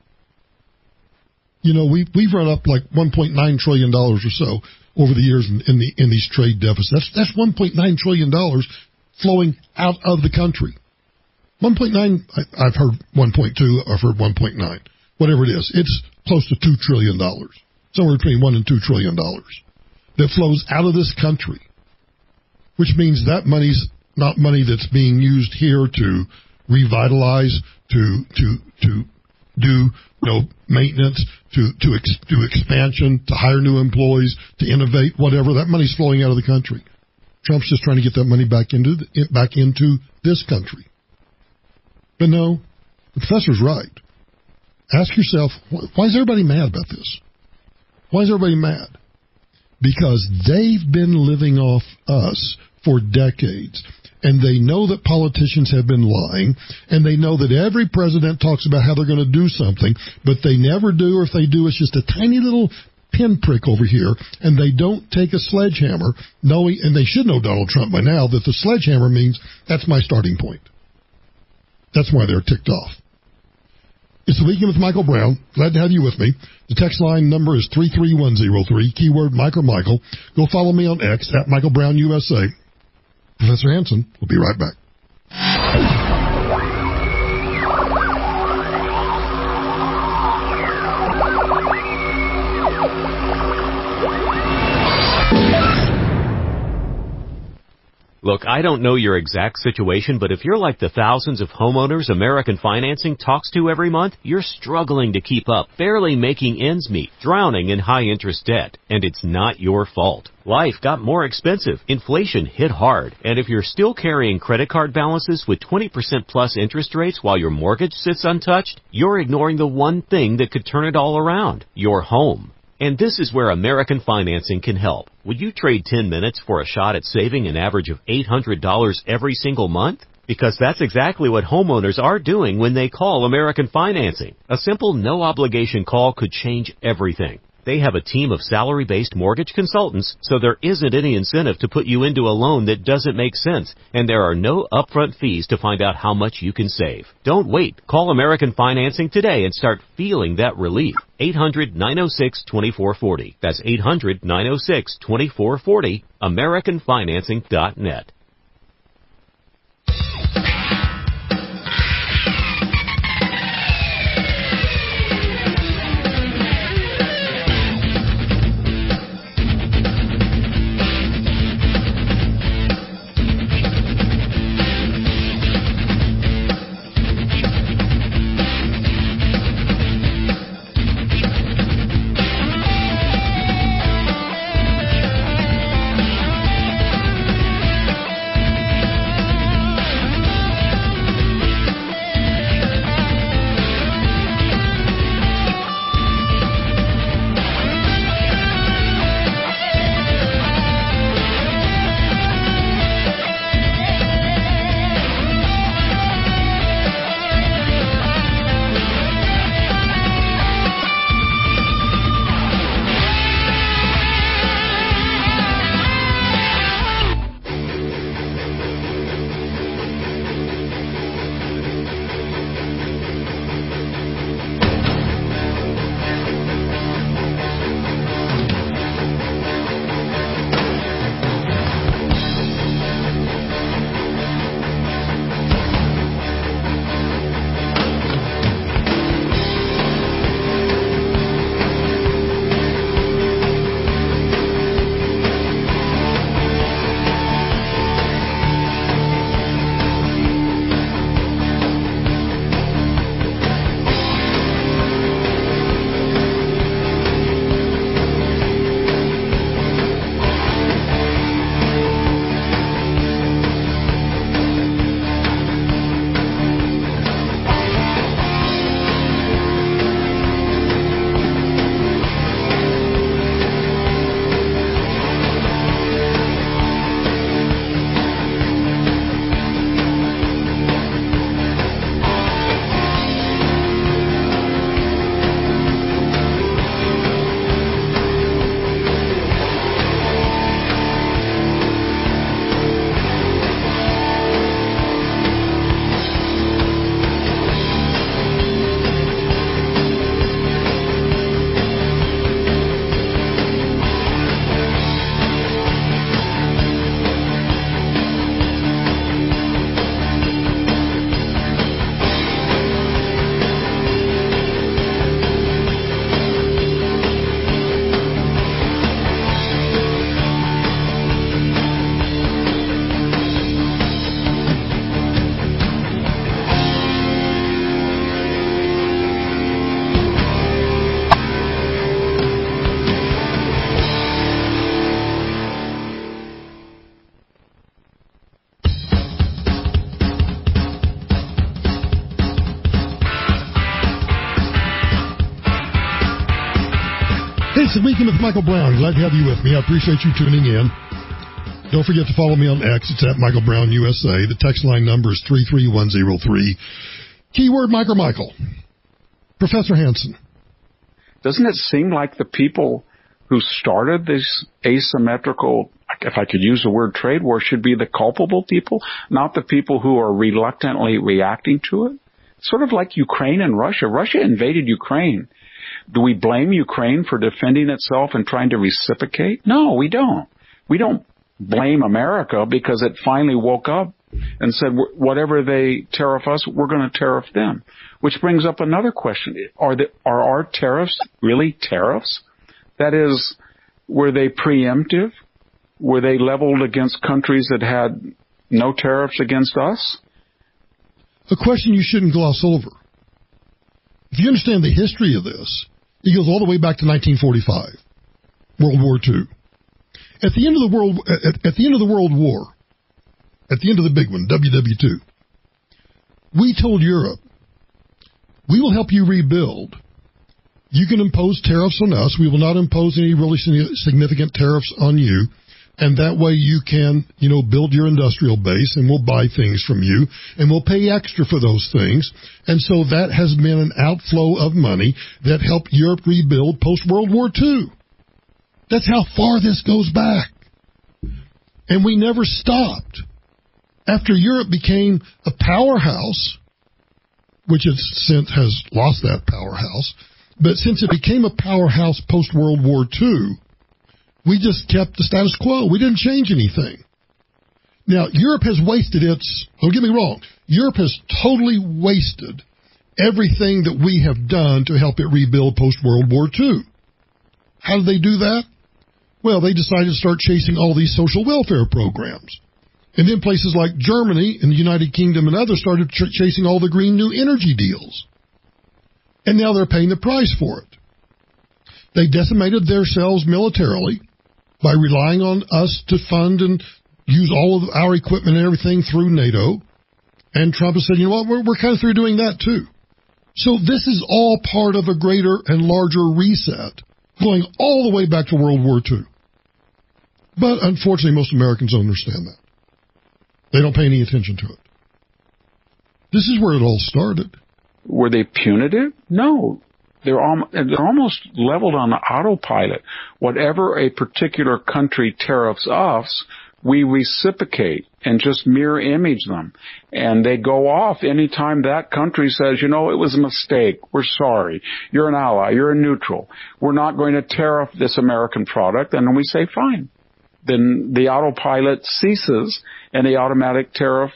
You know, we, we've run up like one point nine trillion dollars or so over the years in, in, the, in these trade deficits. That's, that's one point nine trillion dollars flowing out of the country. one point nine, I, I've heard one point two, I've heard one point nine. Whatever it is, it's close to two trillion dollars. Somewhere between one and two trillion dollars that flows out of this country, which means that money's not money that's being used here to revitalize, to to to do you know maintenance, to to ex, to expansion, to hire new employees, to innovate, whatever. That money's flowing out of the country. Trump's just trying to get that money back into the, back into this country. But no, the professor's right. Ask yourself, why is everybody mad about this? Why is everybody mad? Because they've been living off us for decades. And they know that politicians have been lying. And they know that every president talks about how they're going to do something. But they never do, or if they do, it's just a tiny little pinprick over here. And they don't take a sledgehammer, knowing, and they should know Donald Trump by now, that the sledgehammer means that's my starting point. That's why they're ticked off. It's the Weekend with Michael Brown. Glad to have you with me. The text line number is three three one zero three, keyword Mike or Michael. Go follow me on X at Michael Brown U S A. Professor Hanson will be right back. Look, I don't know your exact situation, but if you're like the thousands of homeowners American Financing talks to every month, you're struggling to keep up, barely making ends meet, drowning in high-interest debt. And it's not your fault. Life got more expensive, inflation hit hard, and if you're still carrying credit card balances with twenty percent plus interest rates while your mortgage sits untouched, you're ignoring the one thing that could turn it all around, your home. And this is where American Financing can help. Would you trade ten minutes for a shot at saving an average of eight hundred dollars every single month? Because that's exactly what homeowners are doing when they call American Financing. A simple, no-obligation call could change everything. They have a team of salary-based mortgage consultants, so there isn't any incentive to put you into a loan that doesn't make sense, and there are no upfront fees to find out how much you can save. Don't wait. Call American Financing today and start feeling that relief. eight hundred, nine oh six, two four four oh. That's eight hundred, nine oh six, two four four oh, American Financing dot net. It's the Weekend with Michael Brown. Glad to have you with me. I appreciate you tuning in. Don't forget to follow me on X. It's at Michael Brown U S A. The text line number is three three one zero three. Keyword Micro Michael. Professor Hanson. Doesn't it seem like the people who started this asymmetrical, if I could use the word trade war, should be the culpable people, not the people who are reluctantly reacting to it? Sort of like Ukraine and Russia. Russia invaded Ukraine. Do we blame Ukraine for defending itself and trying to reciprocate? No, we don't. We don't blame America because it finally woke up and said, whatever they tariff us, we're going to tariff them. Which brings up another question. Are, the, are our tariffs really tariffs? That is, were they preemptive? Were they leveled against countries that had no tariffs against us? A question you shouldn't gloss over. If you understand the history of this, it goes all the way back to nineteen forty-five, World War Two. At the end of the world, at, at the end of the World War, at the end of the big one, W W two, we told Europe, we will help you rebuild. You can impose tariffs on us. We will not impose any really significant tariffs on you. And that way you can, you know, build your industrial base, and we'll buy things from you, and we'll pay extra for those things. And so that has been an outflow of money that helped Europe rebuild post-World War Two. That's how far this goes back. And we never stopped. After Europe became a powerhouse, which it since has lost that powerhouse, but since it became a powerhouse post-World War Two, we just kept the status quo. We didn't change anything. Now, Europe has wasted its, don't get me wrong, Europe has totally wasted everything that we have done to help it rebuild post-World War Two. How did they do that? Well, they decided to start chasing all these social welfare programs. And then places like Germany and the United Kingdom and others started ch- chasing all the green new energy deals. And now they're paying the price for it. They decimated themselves militarily by relying on us to fund and use all of our equipment and everything through NATO. And Trump has said, you know what, we're, we're kind of through doing that too. So this is all part of a greater and larger reset, going all the way back to World War Two. But unfortunately, most Americans don't understand that. They don't pay any attention to it. This is where it all started. Were they punitive? No. They're, al- they're almost leveled on autopilot. Whatever a particular country tariffs us, we reciprocate and just mirror image them. And they go off anytime that country says, you know, it was a mistake. We're sorry. You're an ally. You're a neutral. We're not going to tariff this American product. And then we say, fine. Then the autopilot ceases and the automatic tariff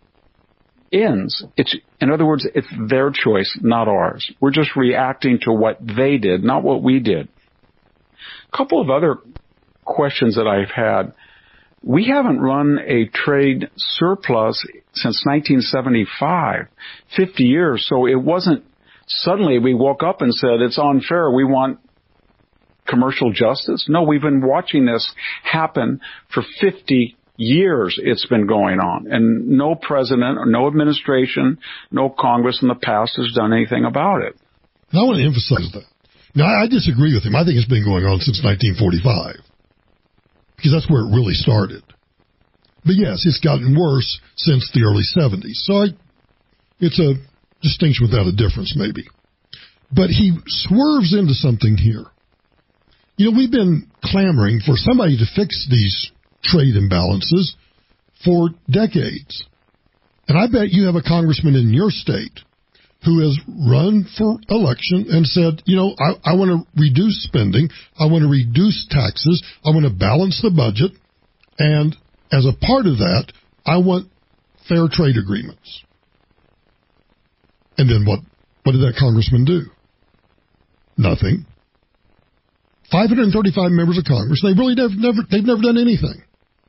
ends. It's, in other words, it's their choice, not ours. We're just reacting to what they did, not what we did. A couple of other questions that I've had. We haven't run a trade surplus since nineteen seventy-five, fifty years, so it wasn't suddenly we woke up and said, it's unfair, we want commercial justice. No, we've been watching this happen for fifty years. It's been going on, and no president or no administration, no Congress in the past has done anything about it. And I want to emphasize that. Now, I disagree with him. I think it's been going on since nineteen forty-five, because that's where it really started. But yes, it's gotten worse since the early seventies. So I, it's a distinction without a difference, maybe. But he swerves into something here. You know, we've been clamoring for somebody to fix these trade imbalances for decades. And I bet you have a congressman in your state who has run for election and said, you know, I, I want to reduce spending, I want to reduce taxes, I want to balance the budget, and as a part of that, I want fair trade agreements. And then what, what did that congressman do? Nothing. five hundred thirty-five members of Congress, they really have never, they've never done anything.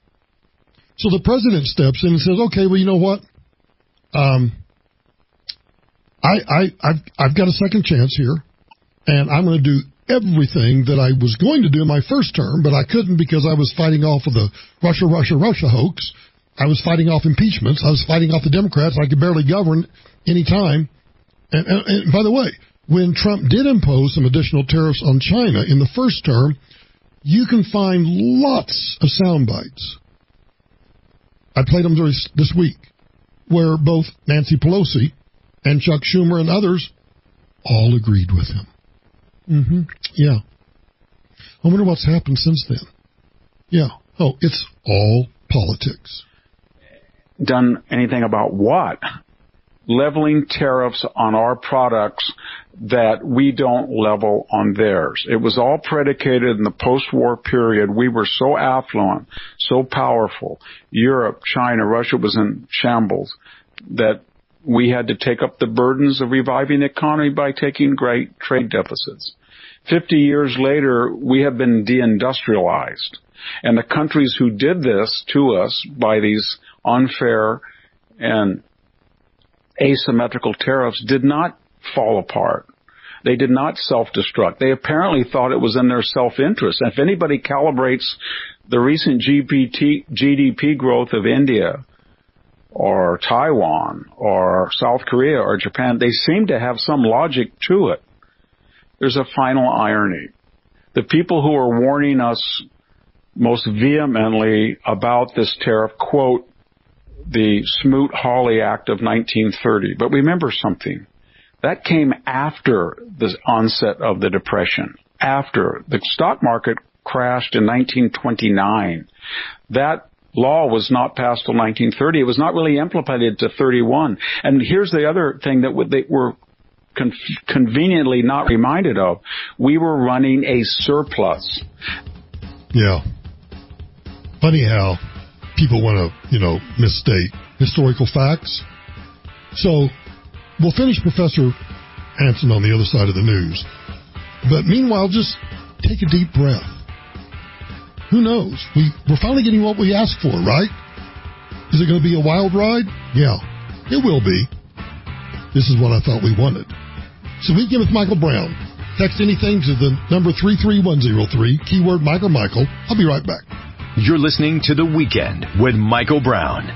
So the president steps in and says, okay, well, you know what? Um, I, I, I've, I've got a second chance here, and I'm going to do everything that I was going to do in my first term, but I couldn't because I was fighting off of the Russia, Russia, Russia hoax. I was fighting off impeachments. I was fighting off the Democrats. I could barely govern any time. And, and, and by the way, when Trump did impose some additional tariffs on China in the first term, you can find lots of sound bites. I played them this week, where both Nancy Pelosi and Chuck Schumer and others all agreed with him. Mm-hmm. Yeah. I wonder what's happened since then. Yeah. Oh, it's all politics. Done anything about what? Leveling tariffs on our products that we don't level on theirs. It was all predicated in the post-war period. We were so affluent, so powerful. Europe, China, Russia was in shambles that we had to take up the burdens of reviving the economy by taking great trade deficits. Fifty years later, we have been deindustrialized. And the countries who did this to us by these unfair and asymmetrical tariffs did not fall apart. They did not self-destruct. They apparently thought it was in their self-interest. And if anybody calibrates the recent G D P growth of India or Taiwan or South Korea or Japan, they seem to have some logic to it. There's a final irony. The people who are warning us most vehemently about this tariff quote the Smoot-Hawley Act of nineteen thirty. But remember something. That came after the onset of the Depression. After. The stock market crashed in nineteen twenty-nine. That law was not passed till nineteen thirty. It was not really implemented to thirty-one. And here's the other thing that they were con- conveniently not reminded of. We were running a surplus. Yeah. Funny how people want to, you know, misstate historical facts. So we'll finish Professor Hanson on the other side of the news. But meanwhile, just take a deep breath. Who knows? We, we're finally getting what we asked for, right? Is it going to be a wild ride? Yeah, it will be. This is what I thought we wanted. So Weekend with Michael Brown. Text anything to the number three three one zero three, keyword Mike or Michael. I'll be right back. You're listening to The Weekend with Michael Brown.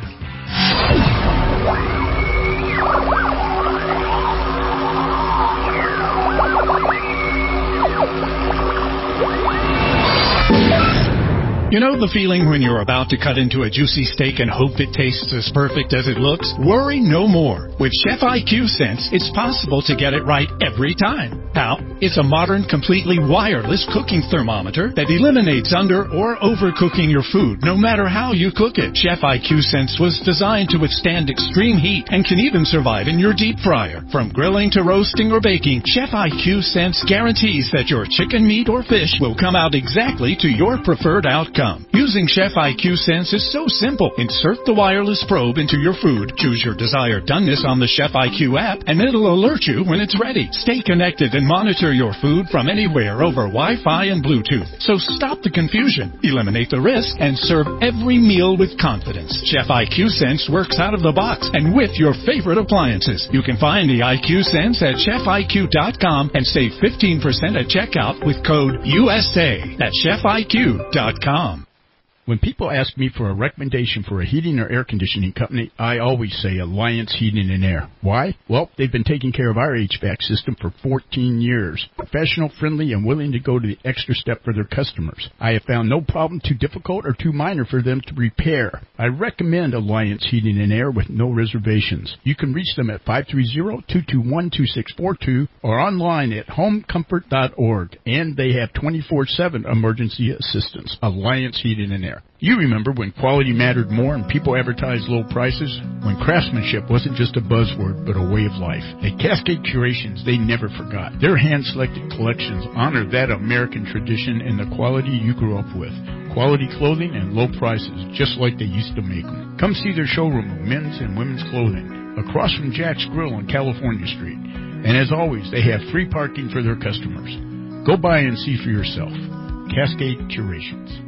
You know the feeling when you're about to cut into a juicy steak and hope it tastes as perfect as it looks? Worry no more. With Chef I Q Sense, it's possible to get it right every time. How? It's a modern, completely wireless cooking thermometer that eliminates under or overcooking your food, no matter how you cook it. Chef I Q Sense was designed to withstand extreme heat and can even survive in your deep fryer. From grilling to roasting or baking, Chef I Q Sense guarantees that your chicken, meat, or fish will come out exactly to your preferred outcome. Using Chef I Q Sense is so simple. Insert the wireless probe into your food, choose your desired doneness on the Chef I Q app, and it'll alert you when it's ready. Stay connected and monitor your food from anywhere over Wi-Fi and Bluetooth. So stop the confusion, eliminate the risk, and serve every meal with confidence. Chef I Q Sense works out of the box and with your favorite appliances. You can find the I Q Sense at chef I Q dot com and save fifteen percent at checkout with code U S A at chef I Q dot com. When people ask me for a recommendation for a heating or air conditioning company, I always say Alliance Heating and Air. Why? Well, they've been taking care of our H V A C system for fourteen years. Professional, friendly, and willing to go to the extra step for their customers. I have found no problem too difficult or too minor for them to repair. I recommend Alliance Heating and Air with no reservations. You can reach them at five three zero, two two one, two six four two or online at home comfort dot org. And they have twenty-four seven emergency assistance. Alliance Heating and Air. You remember when quality mattered more and people advertised low prices? When craftsmanship wasn't just a buzzword, but a way of life. At Cascade Curations, they never forgot. Their hand-selected collections honor that American tradition and the quality you grew up with. Quality clothing and low prices, just like they used to make them. Come see their showroom of men's and women's clothing, across from Jack's Grill on California Street. And as always, they have free parking for their customers. Go by and see for yourself. Cascade Curations.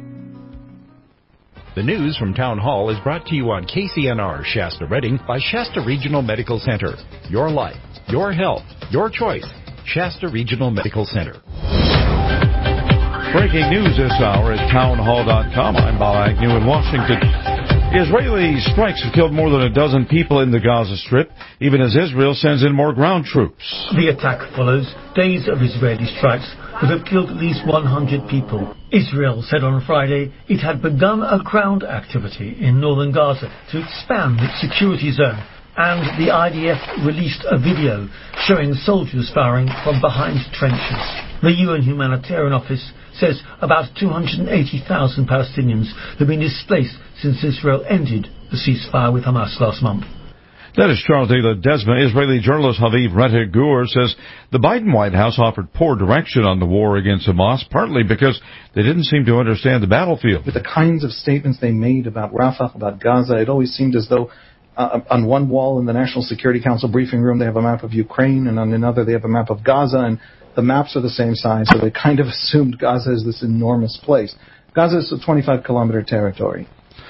The news from Town Hall is brought to you on K C N R Shasta Redding by Shasta Regional Medical Center. Your life, your health, your choice. Shasta Regional Medical Center. Breaking news this hour at town hall dot com. I'm Bob Agnew in Washington. Israeli strikes have killed more than a dozen people in the Gaza Strip, even as Israel sends in more ground troops. The attack follows days of Israeli strikes that have killed at least one hundred people. Israel said on Friday it had begun a ground activity in northern Gaza to expand its security zone, and the I D F released a video showing soldiers firing from behind trenches. The U N Humanitarian Office says about two hundred eighty thousand Palestinians have been displaced since Israel ended the ceasefire with Hamas last month. That is Charles de Ledesma. Israeli journalist Haviv Rete Gur says the Biden White House offered poor direction on the war against Hamas, partly because they didn't seem to understand the battlefield. With the kinds of statements they made about Rafah, about Gaza, it always seemed as though uh, on one wall in the National Security Council briefing room they have a map of Ukraine, and on another they have a map of Gaza, and the maps are the same size, so they kind of assumed Gaza is this enormous place. Gaza is a twenty-five kilometer territory.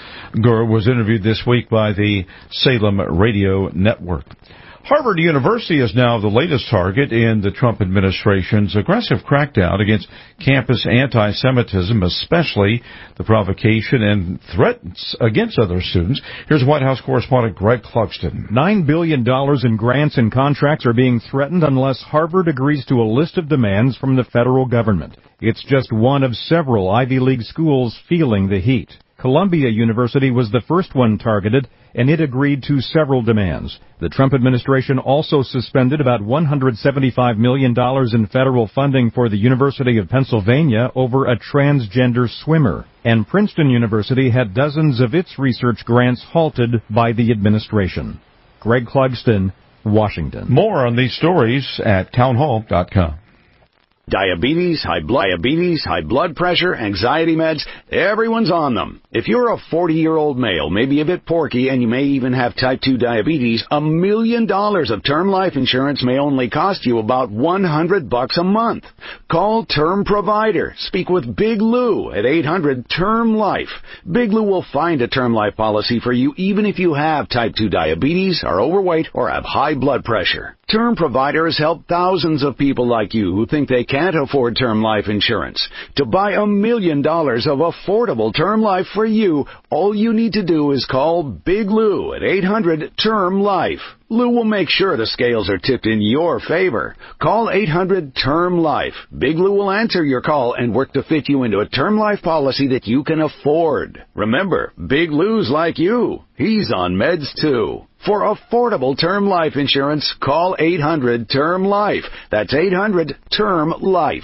Gur was interviewed this week by the Salem Radio Network. Harvard University is now the latest target in the Trump administration's aggressive crackdown against campus anti-Semitism, especially the provocation and threats against other students. Here's White House correspondent Greg Clugston. Nine billion dollars in grants and contracts are being threatened unless Harvard agrees to a list of demands from the federal government. It's just one of several Ivy League schools feeling the heat. Columbia University was the first one targeted, and it agreed to several demands. The Trump administration also suspended about one hundred seventy-five million dollars in federal funding for the University of Pennsylvania over a transgender swimmer. And Princeton University had dozens of its research grants halted by the administration. Greg Clugston, Washington. More on these stories at townhall dot com. Diabetes, high blood, diabetes, high blood pressure, anxiety meds, everyone's on them. If you're a forty-year-old male, maybe a bit porky, and you may even have type two diabetes, a million dollars of term life insurance may only cost you about one hundred bucks a month. Call Term Provider. Speak with Big Lou at eight hundred term life. Big Lou will find a term life policy for you even if you have type two diabetes, are overweight, or have high blood pressure. Term Provider has helped thousands of people like you who think they can't afford term life insurance. To buy a million dollars of affordable term life for you, all you need to do is call Big Lou at eight hundred term life. Lou will make sure the scales are tipped in your favor. Call eight hundred term life. Big Lou will answer your call and work to fit you into a term life policy that you can afford. Remember, Big Lou's like you. He's on meds too. For affordable term life insurance, call eight hundred term life. That's eight hundred term life.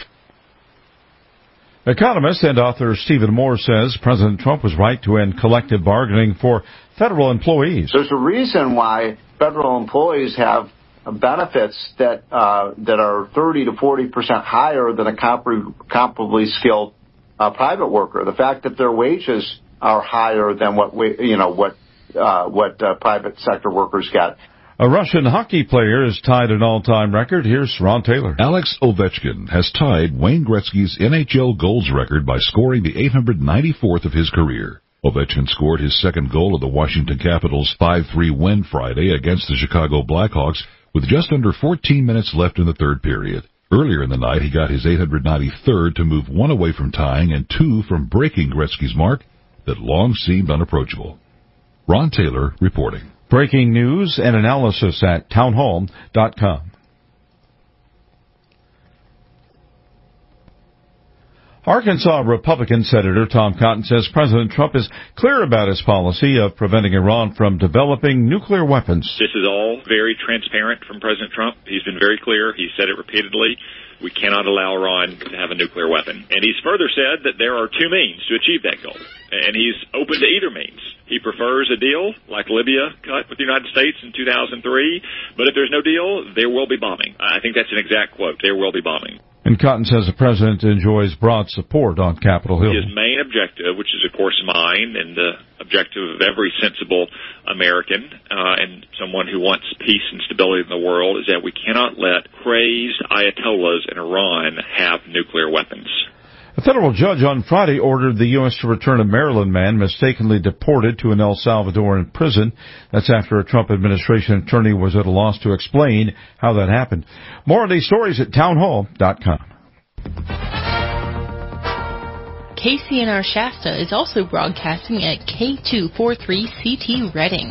Economist and author Stephen Moore says President Trump was right to end collective bargaining for federal employees. There's a reason why federal employees have benefits that uh, that are thirty to forty percent higher than a compar- comparably skilled uh, private worker. The fact that their wages are higher than what we, you know what uh, what uh, private sector workers get. A Russian hockey player has tied an all-time record. Here's Ron Taylor. Alex Ovechkin has tied Wayne Gretzky's N H L goals record by scoring the eight hundred ninety-fourth of his career. Ovechkin scored his second goal of the Washington Capitals' five three win Friday against the Chicago Blackhawks with just under fourteen minutes left in the third period. Earlier in the night, he got his eight hundred ninety-third to move one away from tying and two from breaking Gretzky's mark that long seemed unapproachable. Ron Taylor reporting. Breaking news and analysis at townhall dot com. Arkansas Republican Senator Tom Cotton says President Trump is clear about his policy of preventing Iran from developing nuclear weapons. This is all very transparent from President Trump. He's been very clear. He said it repeatedly. We cannot allow Iran to have a nuclear weapon. And he's further said that there are two means to achieve that goal. And he's open to either means. He prefers a deal like Libya cut with the United States in two thousand three. But if there's no deal, there will be bombing. I think that's an exact quote. There will be bombing. And Cotton says the president enjoys broad support on Capitol Hill. His main objective, which is, of course, mine and the objective of every sensible American uh, and someone who wants peace and stability in the world, is that we cannot let crazed ayatollahs in Iran have nuclear weapons. A federal judge on Friday ordered the U S to return a Maryland man mistakenly deported to an El Salvadoran prison. That's after a Trump administration attorney was at a loss to explain how that happened. More of these stories at townhall dot com. K C N R Shasta is also broadcasting at K two forty-three C T Redding.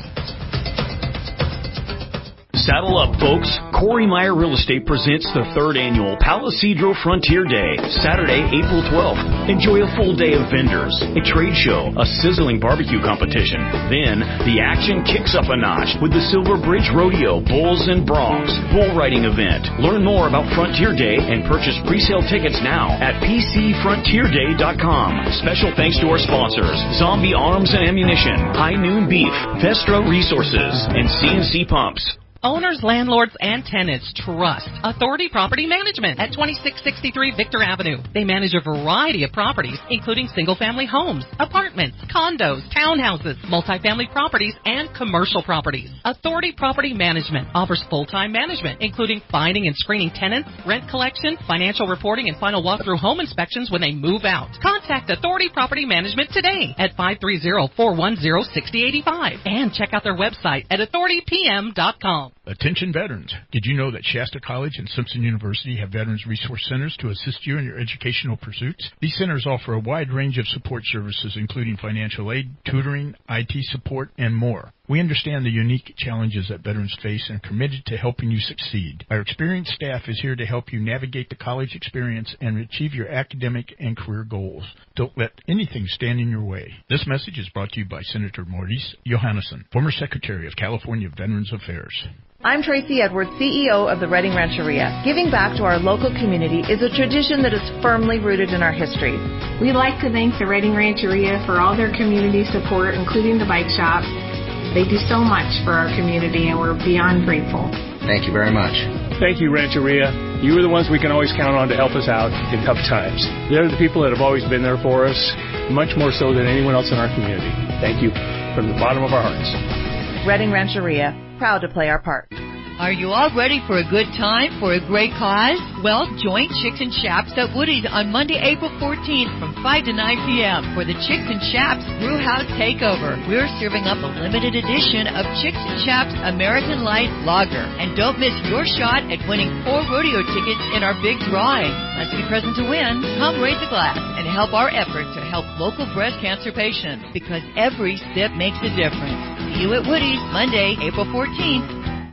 Saddle up, folks. Corey Meyer Real Estate presents the third annual Palisadro Frontier Day, Saturday, April twelfth. Enjoy a full day of vendors, a trade show, a sizzling barbecue competition. Then, the action kicks up a notch with the Silver Bridge Rodeo Bulls and Broncs bull riding event. Learn more about Frontier Day and purchase pre-sale tickets now at P C frontier day dot com. Special thanks to our sponsors, Zombie Arms and Ammunition, High Noon Beef, Vestra Resources, and C and C Pumps. Owners, landlords, and tenants trust Authority Property Management at twenty-six sixty-three Victor Avenue. They manage a variety of properties, including single-family homes, apartments, condos, townhouses, multifamily properties, and commercial properties. Authority Property Management offers full-time management, including finding and screening tenants, rent collection, financial reporting, and final walkthrough home inspections when they move out. Contact Authority Property Management today at five three zero, four one zero, six zero eight five and check out their website at authority p m dot com. Attention veterans. Did you know that Shasta College and Simpson University have Veterans Resource Centers to assist you in your educational pursuits? These centers offer a wide range of support services, including financial aid, tutoring, I T support, and more. We understand the unique challenges that veterans face and are committed to helping you succeed. Our experienced staff is here to help you navigate the college experience and achieve your academic and career goals. Don't let anything stand in your way. This message is brought to you by Senator Maurice Johannesson, former Secretary of California Veterans Affairs. I'm Tracy Edwards, C E O of the Redding Rancheria. Giving back to our local community is a tradition that is firmly rooted in our history. We'd like to thank the Redding Rancheria for all their community support, including the bike shop. They do so much for our community, and we're beyond grateful. Thank you very much. Thank you, Rancheria. You are the ones we can always count on to help us out in tough times. They're the people that have always been there for us, much more so than anyone else in our community. Thank you from the bottom of our hearts. Redding Rancheria, proud to play our part. Are you all ready for a good time, for a great cause? Well, join Chicks and Chaps at Woody's on Monday, April fourteenth from five to nine p.m. for the Chicks and Chaps Brewhouse Takeover. We're serving up a limited edition of Chicks and Chaps American Light Lager. And don't miss your shot at winning four rodeo tickets in our big drawing. Must be present to win. Come raise a glass and help our effort to help local breast cancer patients, because every sip makes a difference. See you at Woody's Monday, April fourteenth.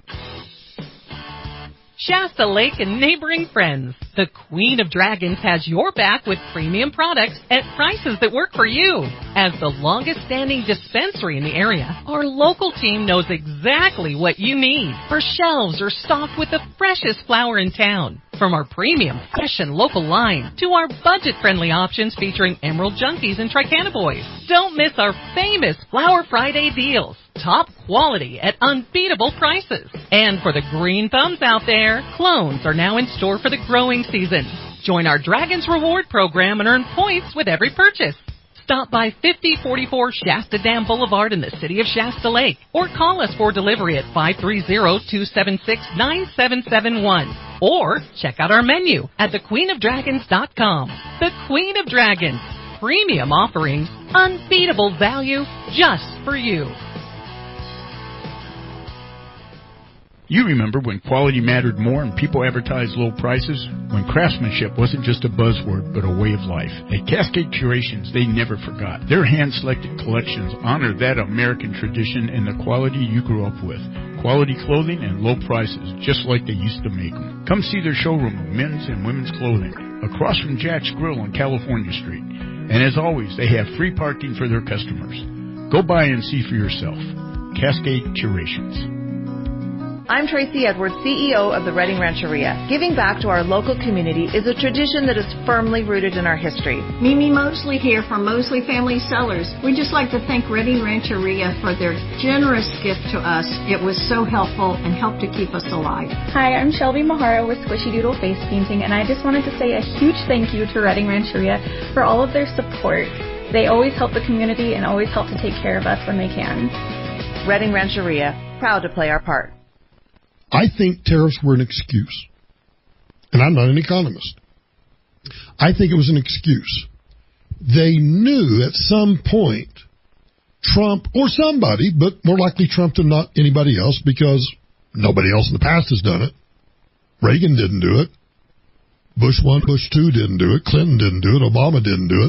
Shasta Lake and neighboring friends, the Queen of Dragons has your back with premium products at prices that work for you. As the longest-standing dispensary in the area, our local team knows exactly what you need. Our shelves are stocked with the freshest flower in town. From our premium, fresh and local line to our budget-friendly options featuring Emerald Junkies and Tricana Boys. Don't miss our famous Flower Friday deals. Top quality at unbeatable prices. And for the green thumbs out there, clones are now in store for the growing season. Join our Dragons Reward program and earn points with every purchase. Stop by fifty forty-four Shasta Dam Boulevard in the city of Shasta Lake, or call us for delivery at five three zero, two seven six, nine seven seven one. Or check out our menu at the queen of dragons dot com. The Queen of Dragons. Premium offerings, unbeatable value just for you. You remember when quality mattered more and people advertised low prices? When craftsmanship wasn't just a buzzword, but a way of life. At Cascade Curations, they never forgot. Their hand-selected collections honor that American tradition and the quality you grew up with. Quality clothing and low prices, just like they used to make them. Come see their showroom of men's and women's clothing, across from Jack's Grill on California Street. And as always, they have free parking for their customers. Go by and see for yourself. Cascade Curations. I'm Tracy Edwards, C E O of the Redding Rancheria. Giving back to our local community is a tradition that is firmly rooted in our history. Mimi Mosley here from Mosley Family Cellars. We'd just like to thank Redding Rancheria for their generous gift to us. It was so helpful and helped to keep us alive. Hi, I'm Shelby Mahara with Squishy Doodle Face Painting, and I just wanted to say a huge thank you to Redding Rancheria for all of their support. They always help the community and always help to take care of us when they can. Redding Rancheria, proud to play our part. I think tariffs were an excuse. And I'm not an economist. I think it was an excuse. They knew at some point Trump, or somebody, but more likely Trump than not anybody else, because nobody else in the past has done it. Reagan didn't do it. Bush one, Bush two didn't do it. Clinton didn't do it. Obama didn't do it.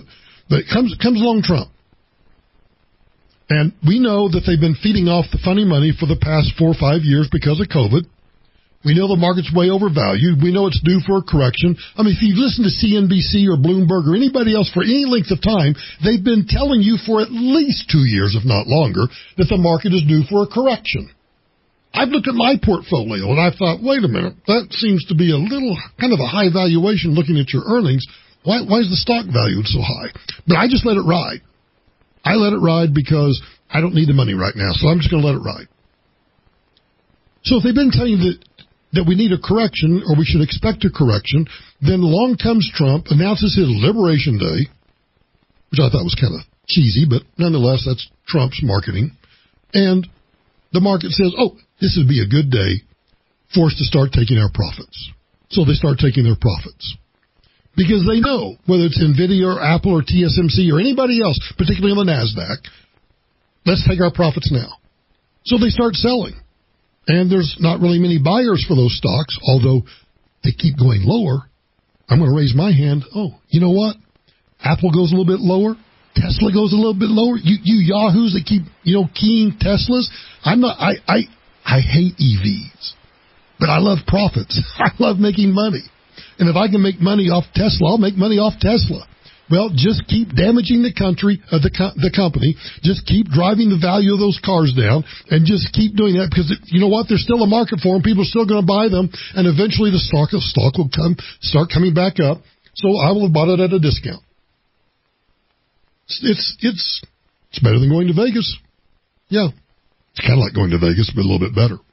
But comes comes along Trump. And we know that they've been feeding off the funny money for the past four or five years because of COVID. We know the market's way overvalued. We know it's due for a correction. I mean, if you've listened to C N B C or Bloomberg or anybody else for any length of time, they've been telling you for at least two years, if not longer, that the market is due for a correction. I've looked at my portfolio and I thought, wait a minute, that seems to be a little kind of a high valuation looking at your earnings. Why, why is the stock valued so high? But I just let it ride. I let it ride because I don't need the money right now, so I'm just going to let it ride. So if they've been telling you that that we need a correction, or we should expect a correction, then along comes Trump, announces his Liberation Day, which I thought was kind of cheesy, but nonetheless, that's Trump's marketing. And the market says, oh, this would be a good day for us to start taking our profits. So they start taking their profits. Because they know, whether it's NVIDIA or Apple or T S M C or anybody else, particularly on the NASDAQ, let's take our profits now. So they start selling. And there's not really many buyers for those stocks, although they keep going lower. I'm going to raise my hand. Oh, you know what? Apple goes a little bit lower. Tesla goes a little bit lower. You, you yahoos that keep, you know, keying Teslas. I'm not, I, I, I hate E Vs, but I love profits. I love making money. And if I can make money off Tesla, I'll make money off Tesla. Well, just keep damaging the country, uh, the co- the company. Just keep driving the value of those cars down, and just keep doing that because it, you know what? There's still a market for them. People are still going to buy them, and eventually the stock the stock will come start coming back up. So I will have bought it at a discount. It's it's it's better than going to Vegas. Yeah, it's kind of like going to Vegas, but a little bit better.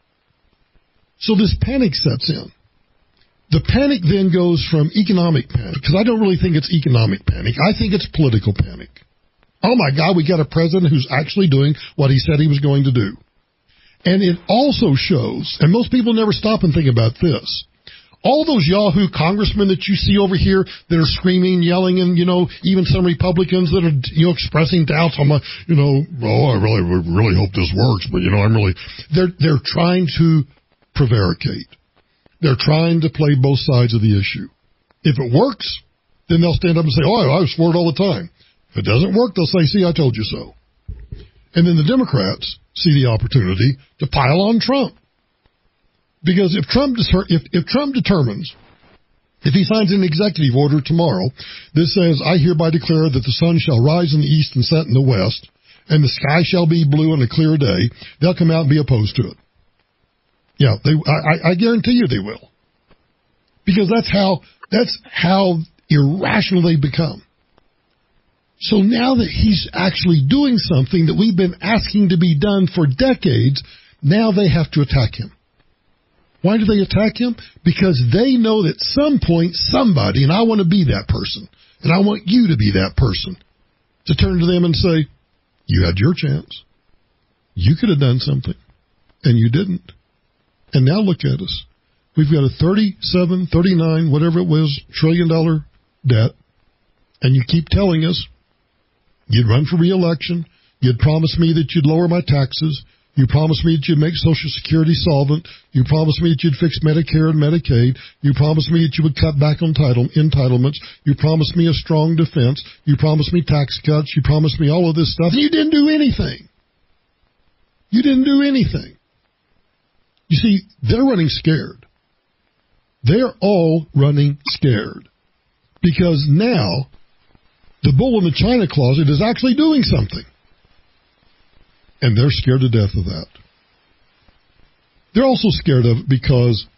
So this panic sets in. The panic then goes from economic panic, because I don't really think it's economic panic. I think it's political panic. Oh, my God, we got a president who's actually doing what he said he was going to do. And it also shows, and most people never stop and think about this, all those Yahoo congressmen that you see over here that are screaming, yelling, and, you know, even some Republicans that are, you know, expressing doubts on my, you know, oh, I really, really hope this works, but, you know, I'm really, they're, they're trying to prevaricate. They're trying to play both sides of the issue. If it works, then they'll stand up and say, oh, I was for it all the time. If it doesn't work, they'll say, see, I told you so. And then the Democrats see the opportunity to pile on Trump. Because if Trump, if, if Trump determines, if he signs an executive order tomorrow that says, I hereby declare that the sun shall rise in the east and set in the west, and the sky shall be blue on a clear day, they'll come out and be opposed to it. Yeah, they, I, I guarantee you they will. Because that's how, that's how irrational they become. So now that he's actually doing something that we've been asking to be done for decades, now they have to attack him. Why do they attack him? Because they know that at some point somebody, and I want to be that person, and I want you to be that person, to turn to them and say, you had your chance. You could have done something, and you didn't. And now look at us. We've got a thirty-seven, thirty-nine, whatever it was, trillion dollar debt. And you keep telling us you'd run for re-election. You'd promise me that you'd lower my taxes. You promised me that you'd make Social Security solvent. You promised me that you'd fix Medicare and Medicaid. You promised me that you would cut back on title, entitlements. You promised me a strong defense. You promised me tax cuts. You promised me all of this stuff. And you didn't do anything. You didn't do anything. You see, they're running scared. They're all running scared. Because now, the bull in the china closet is actually doing something. And they're scared to death of that. They're also scared of it because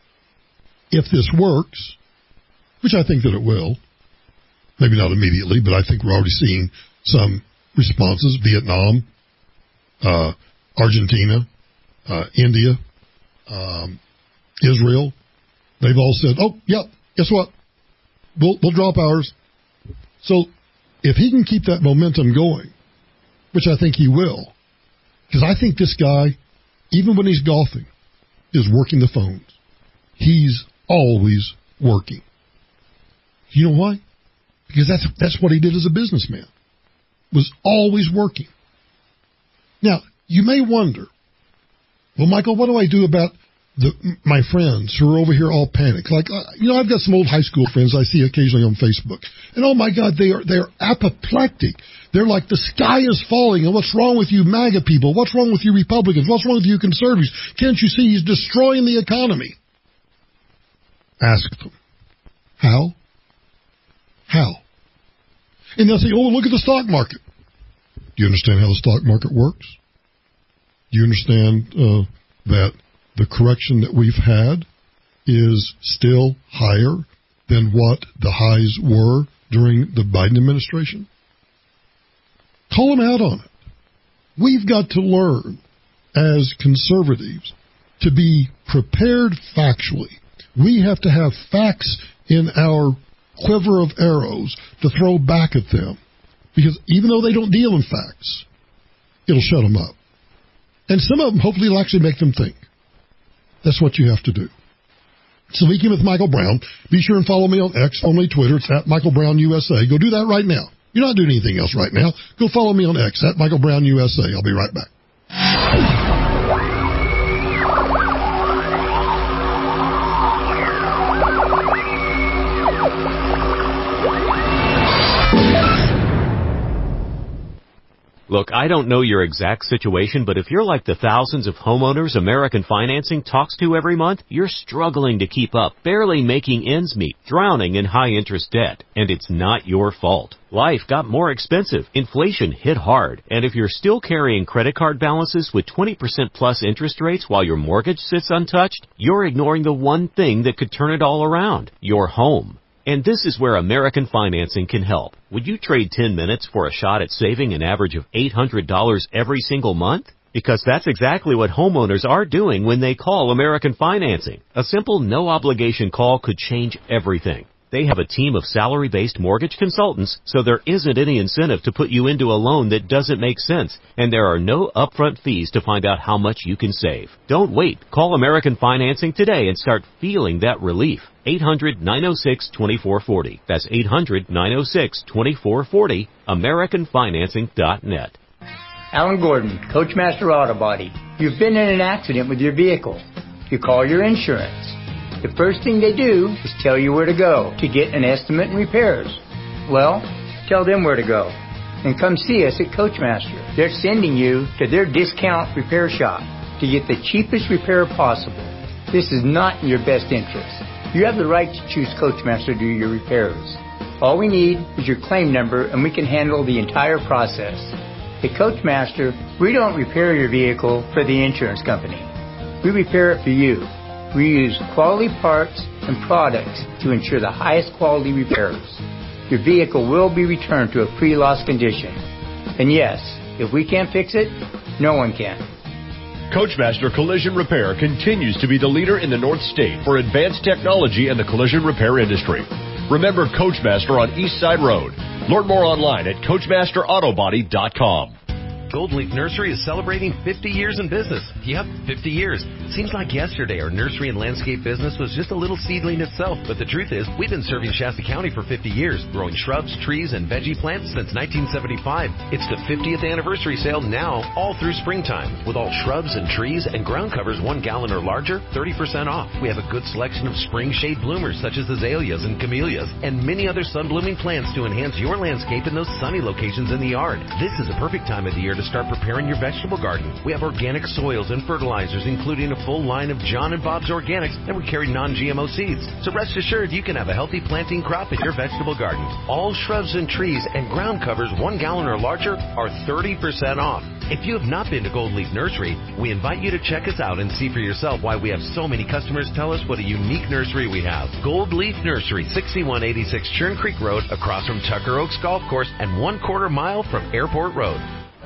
if this works, which I think that it will, maybe not immediately, but I think we're already seeing some responses. Vietnam, uh, Argentina, uh, India, Um, Israel, they've all said, oh, yeah, guess what? We'll, we'll drop ours. So if he can keep that momentum going, which I think he will, because I think this guy, even when he's golfing, is working the phones. He's always working. You know why? Because that's, that's what he did as a businessman, was always working. Now, you may wonder, well, Michael, what do I do about the, my friends who are over here all panicked. Like, uh, you know, I've got some old high school friends I see occasionally on Facebook. And oh my God, they are, they're apoplectic. They're like, the sky is falling, and what's wrong with you MAGA people? What's wrong with you Republicans? What's wrong with you conservatives? Can't you see he's destroying the economy? Ask them. How? How? And they'll say, oh, look at the stock market. Do you understand how the stock market works? Do you understand uh, that the correction that we've had is still higher than what the highs were during the Biden administration? Call them out on it. We've got to learn as conservatives to be prepared factually. We have to have facts in our quiver of arrows to throw back at them. Because even though they don't deal in facts, it'll shut them up. And some of them, hopefully, will actually make them think. That's what you have to do. Speaking with Michael Brown, be sure and follow me on X, formerly Twitter. It's at Michael Brown U S A. Go do that right now. You're not doing anything else right now. Go follow me on X, at Michael Brown U S A. I'll be right back. Look, I don't know your exact situation, but if you're like the thousands of homeowners American Financing talks to every month, you're struggling to keep up, barely making ends meet, drowning in high-interest debt. And it's not your fault. Life got more expensive, inflation hit hard, and if you're still carrying credit card balances with twenty percent plus interest rates while your mortgage sits untouched, you're ignoring the one thing that could turn it all around, your home. And this is where American Financing can help. Would you trade ten minutes for a shot at saving an average of eight hundred dollars every single month? Because that's exactly what homeowners are doing when they call American Financing. A simple, no-obligation call could change everything. They have a team of salary-based mortgage consultants, so there isn't any incentive to put you into a loan that doesn't make sense, and there are no upfront fees to find out how much you can save. Don't wait. Call American Financing today and start feeling that relief. eight hundred, nine oh six, two four four oh. That's eight hundred, nine oh six, two four four oh, american financing dot net. Alan Gordon, Coachmaster Auto Body. You've been in an accident with your vehicle. You call your insurance. The first thing they do is tell you where to go to get an estimate and repairs. Well, tell them where to go. And come see us at Coachmaster. They're sending you to their discount repair shop to get the cheapest repair possible. This is not in your best interest. You have the right to choose Coachmaster to do your repairs. All we need is your claim number and we can handle the entire process. At Coachmaster, we don't repair your vehicle for the insurance company. We repair it for you. We use quality parts and products to ensure the highest quality repairs. Your vehicle will be returned to a pre-loss condition. And yes, if we can't fix it, no one can. Coachmaster Collision Repair continues to be the leader in the North State for advanced technology in the collision repair industry. Remember Coachmaster on East Side Road. Learn more online at coachmaster auto body dot com. Gold Leaf Nursery is celebrating fifty years in business. Yep, fifty years. Seems like yesterday our nursery and landscape business was just a little seedling itself. But the truth is, we've been serving Shasta County for fifty years, growing shrubs, trees, and veggie plants since nineteen seventy-five. It's the fiftieth anniversary sale now, all through springtime. With all shrubs and trees and ground covers one gallon or larger, thirty percent off. We have a good selection of spring shade bloomers such as azaleas and camellias, and many other sun-blooming plants to enhance your landscape in those sunny locations in the yard. This is the perfect time of the year to start preparing your vegetable garden. We have organic soils and fertilizers, including a full line of John and Bob's Organics, and we carry non G M O seeds. So rest assured you can have a healthy planting crop in your vegetable garden. All shrubs and trees and ground covers one gallon or larger are thirty percent off. If you have not been to Gold Leaf Nursery, we invite you to check us out and see for yourself why we have so many customers tell us what a unique nursery we have. Gold Leaf Nursery, sixty-one eighty-six Churn Creek Road, across from Tucker Oaks Golf Course and one quarter mile from Airport Road.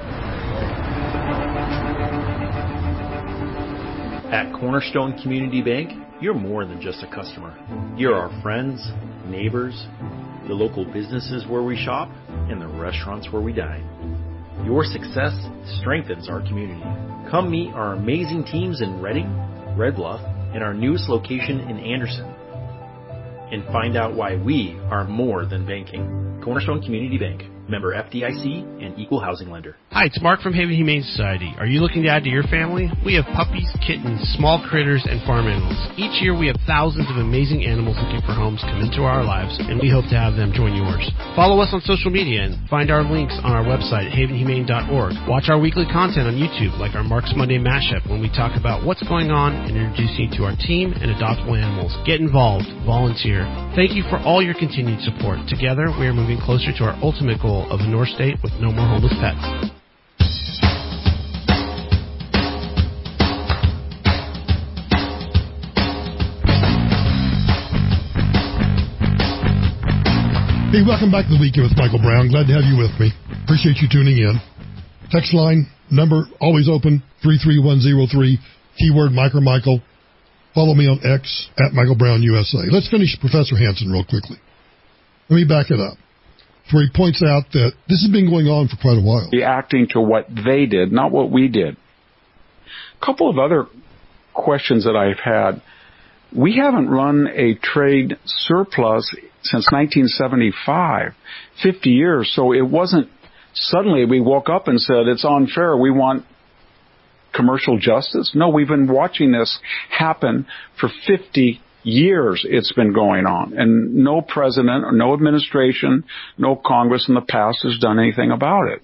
At Cornerstone Community Bank, you're more than just a customer. You're our friends, neighbors, the local businesses where we shop, and the restaurants where we dine. Your success strengthens our community. Come meet our amazing teams in Redding, Red Bluff, and our newest location in Anderson. And find out why we are more than banking. Cornerstone Community Bank. Member F D I C and Equal Housing Lender. Hi, it's Mark from Haven Humane Society. Are you looking to add to your family? We have puppies, kittens, small critters, and farm animals. Each year we have thousands of amazing animals looking for homes come into our lives, and we hope to have them join yours. Follow us on social media and find our links on our website at haven humane dot org. Watch our weekly content on YouTube, like our Mark's Monday Mashup, when we talk about what's going on and introduce you to our team and adoptable animals. Get involved. Volunteer. Thank you for all your continued support. Together, we are moving closer to our ultimate goal of a North State with no more homeless pets. Hey, welcome back to the Weekend with Michael Brown. Glad to have you with me. Appreciate you tuning in. Text line, number always open, three three one zero three, keyword Mike or Michael. Follow me on X, at Michael Brown U S A. Let's finish Professor Hansen real quickly. Let me back it up. Where he points out that this has been going on for quite a while. Reacting to what they did, not what we did. A couple of other questions that I've had. We haven't run a trade surplus since nineteen seventy-five, fifty years, so it wasn't suddenly we woke up and said it's unfair, we want commercial justice. No, we've been watching this happen for fifty years. It's been going on, and no president or no administration, no Congress in the past has done anything about it.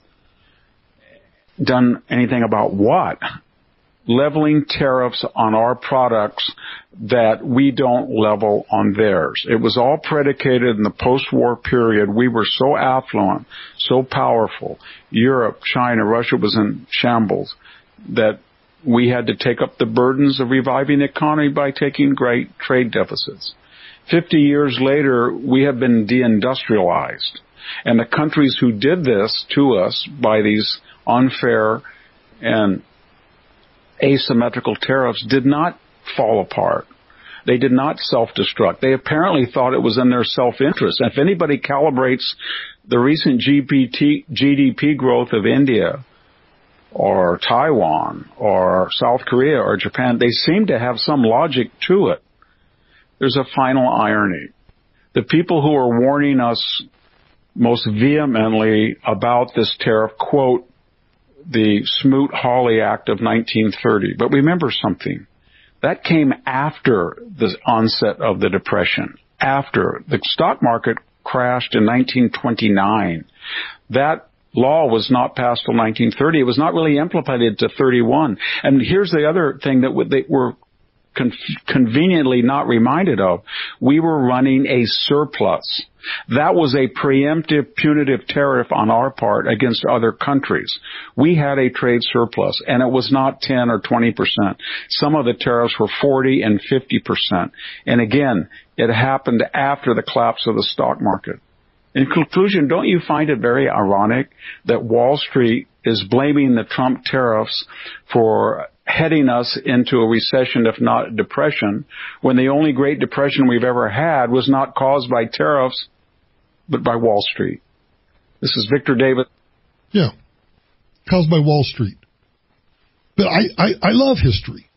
Done anything about what? Leveling tariffs on our products that we don't level on theirs. It was all predicated in the post-war period. We were so affluent, so powerful. Europe, China, Russia was in shambles that we had to take up the burdens of reviving the economy by taking great trade deficits. Fifty years later, we have been deindustrialized. And the countries who did this to us by these unfair and asymmetrical tariffs did not fall apart. They did not self-destruct. They apparently thought it was in their self-interest. And if anybody calibrates the recent G D P growth of India or Taiwan or South Korea or Japan, they seem to have some logic to it. There's a final irony. The people who are warning us most vehemently about this tariff quote the Smoot-Hawley Act of nineteen thirty. But remember something. That came after the onset of the Depression. After. The stock market crashed in nineteen twenty-nine. That law was not passed till nineteen thirty. It was not really implemented to thirty-one. And here's the other thing that they were con- conveniently not reminded of. We were running a surplus. That was a preemptive punitive tariff on our part against other countries. We had a trade surplus, and it was not ten or twenty percent. Some of the tariffs were forty and fifty percent. And again, it happened after the collapse of the stock market. In conclusion, don't you find it very ironic that Wall Street is blaming the Trump tariffs for heading us into a recession, if not a depression, when the only Great Depression we've ever had was not caused by tariffs, but by Wall Street? This is Victor Davis. Yeah, caused by Wall Street. But I, I, I love history.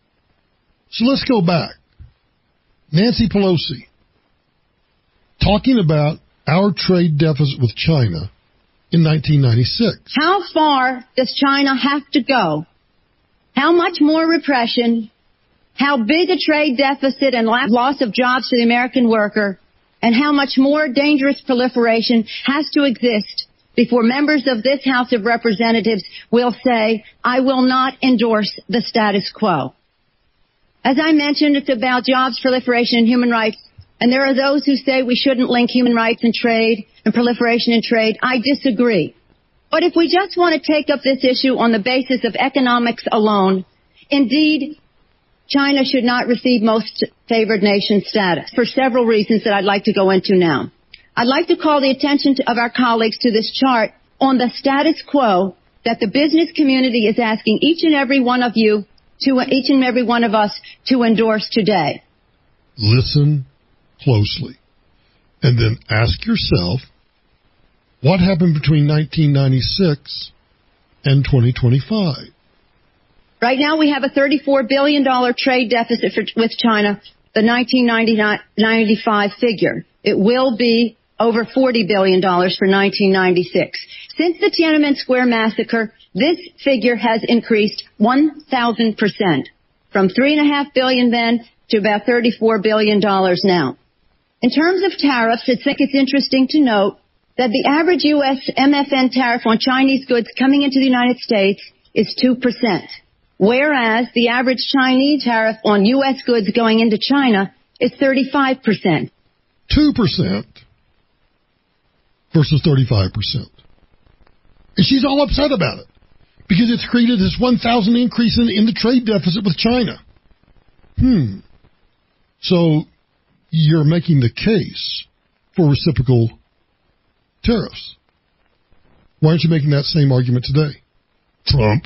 So let's go back. Nancy Pelosi talking about our trade deficit with China in nineteen ninety-six. How far does China have to go? How much more repression? How big a trade deficit and loss of jobs to the American worker? And how much more dangerous proliferation has to exist before members of this House of Representatives will say, I will not endorse the status quo? As I mentioned, it's about jobs, proliferation, and human rights. And there are those who say we shouldn't link human rights and trade and proliferation and trade. I disagree. But if we just want to take up this issue on the basis of economics alone, indeed, China should not receive most favored nation status for several reasons that I'd like to go into now. I'd like to call the attention to, of our colleagues to this chart on the status quo that the business community is asking each and every one of you, to each and every one of us, to endorse today. Listen closely, and then ask yourself, what happened between nineteen ninety-six and twenty twenty-five? Right now we have a thirty-four billion dollars trade deficit for, with China, the nineteen ninety-five figure. It will be over forty billion dollars for nineteen ninety-six. Since the Tiananmen Square massacre, this figure has increased one thousand percent, from three point five billion dollars then to about thirty-four billion dollars now. In terms of tariffs, I think it's interesting to note that the average U S M F N tariff on Chinese goods coming into the United States is two percent, whereas the average Chinese tariff on U S goods going into China is thirty-five percent. two percent versus thirty-five percent. And she's all upset about it because it's created this one thousand increase in, in the trade deficit with China. Hmm. So you're making the case for reciprocal tariffs. Why aren't you making that same argument today? Trump.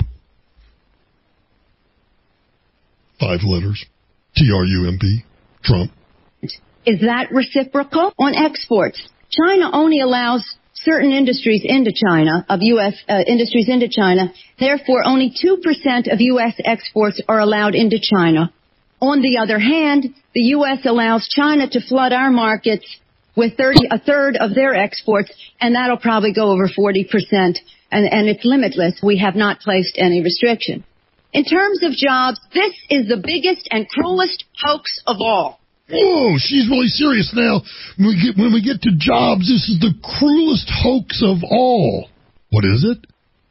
Five letters. T R U M P. Trump. Is that reciprocal? On exports, China only allows certain industries into China, of U S uh, industries into China. Therefore, only two percent of U S exports are allowed into China. On the other hand, the U S allows China to flood our markets with thirty, a third of their exports, and that'll probably go over forty percent, and, and it's limitless. We have not placed any restriction. In terms of jobs, this is the biggest and cruelest hoax of all. Whoa, she's really serious now. When we, get, when we get to jobs, this is the cruelest hoax of all. What is it?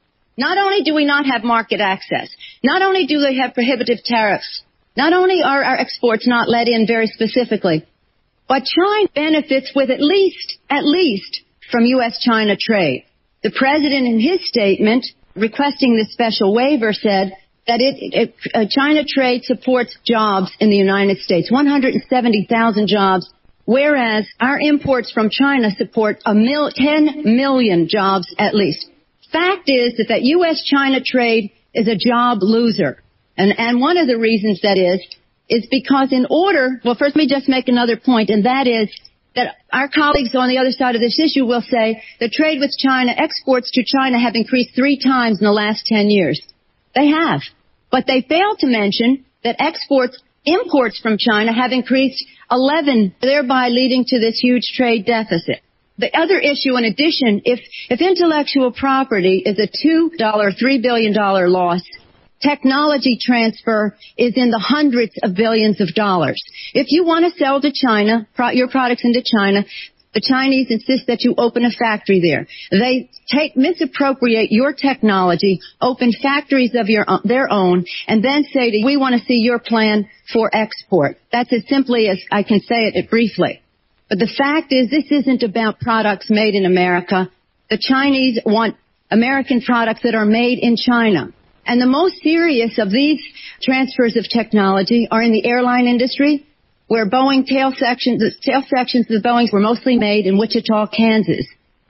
Not only do we not have market access, not only do they have prohibitive tariffs, not only are our exports not let in very specifically, but China benefits with at least, at least, from U S-China trade. The president in his statement requesting this special waiver said that it, it uh, China trade supports jobs in the United States, one hundred seventy thousand jobs, whereas our imports from China support a mil- ten million jobs at least. Fact is that that U S-China trade is a job loser. And, and one of the reasons that is, is because in order, well, first let me just make another point, and that is that our colleagues on the other side of this issue will say the trade with China, exports to China have increased three times in the last ten years. They have. But they fail to mention that exports, imports from China have increased eleven, thereby leading to this huge trade deficit. The other issue, in addition, if, if intellectual property is a two dollar, three billion dollars loss, technology transfer is in the hundreds of billions of dollars. If you want to sell to China, pro- your products into China, the Chinese insist that you open a factory there. They take, misappropriate your technology, open factories of your, their own, and then say to you, we want to see your plan for export. That's as simply as I can say it briefly. But the fact is, this isn't about products made in America. The Chinese want American products that are made in China. And the most serious of these transfers of technology are in the airline industry, where Boeing tail sections, the tail sections of the Boeings were mostly made in Wichita, Kansas.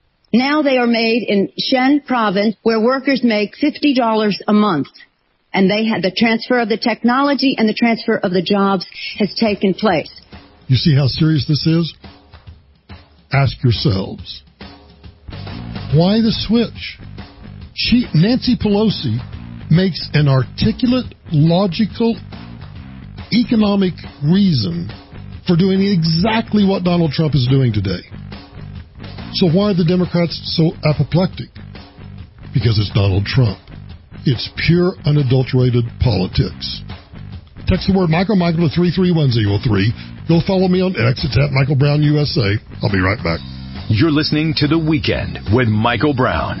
Now they are made in Shen province, where workers make fifty dollars a month. And they had the transfer of the technology and the transfer of the jobs has taken place. You see how serious this is? Ask yourselves, why the switch? She, Nancy Pelosi, makes an articulate, logical, economic reason for doing exactly what Donald Trump is doing today. So why are the Democrats so apoplectic? Because it's Donald Trump. It's pure, unadulterated politics. Text the word Michael Michael to three three one zero three. Go follow me on X. It's at Michael Brown U S A. I'll be right back. You're listening to The Weekend with Michael Brown.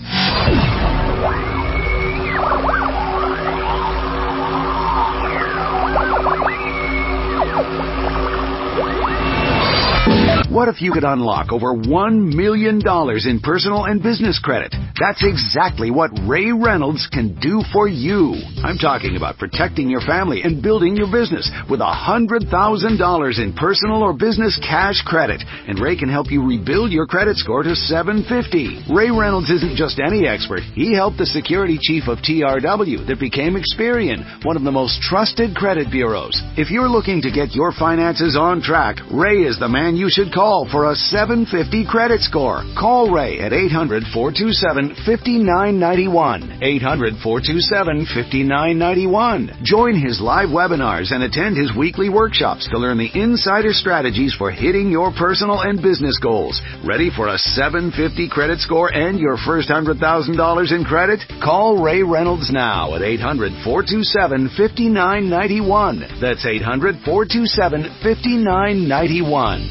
What if you could unlock over one million dollars in personal and business credit? That's exactly what Ray Reynolds can do for you. I'm talking about protecting your family and building your business with one hundred thousand dollars in personal or business cash credit. And Ray can help you rebuild your credit score to seven fifty. Ray Reynolds isn't just any expert. He helped the security chief of T R W that became Experian, one of the most trusted credit bureaus. If you're looking to get your finances on track, Ray is the man you should call. Call for a seven fifty credit score. Call Ray at eight hundred, four two seven, five nine nine one. eight hundred, four two seven, five nine nine one. Join his live webinars and attend his weekly workshops to learn the insider strategies for hitting your personal and business goals. Ready for a seven fifty credit score and your first one hundred thousand dollars in credit? Call Ray Reynolds now at eight hundred, four two seven, five nine nine one. That's eight hundred, four two seven, five nine nine one.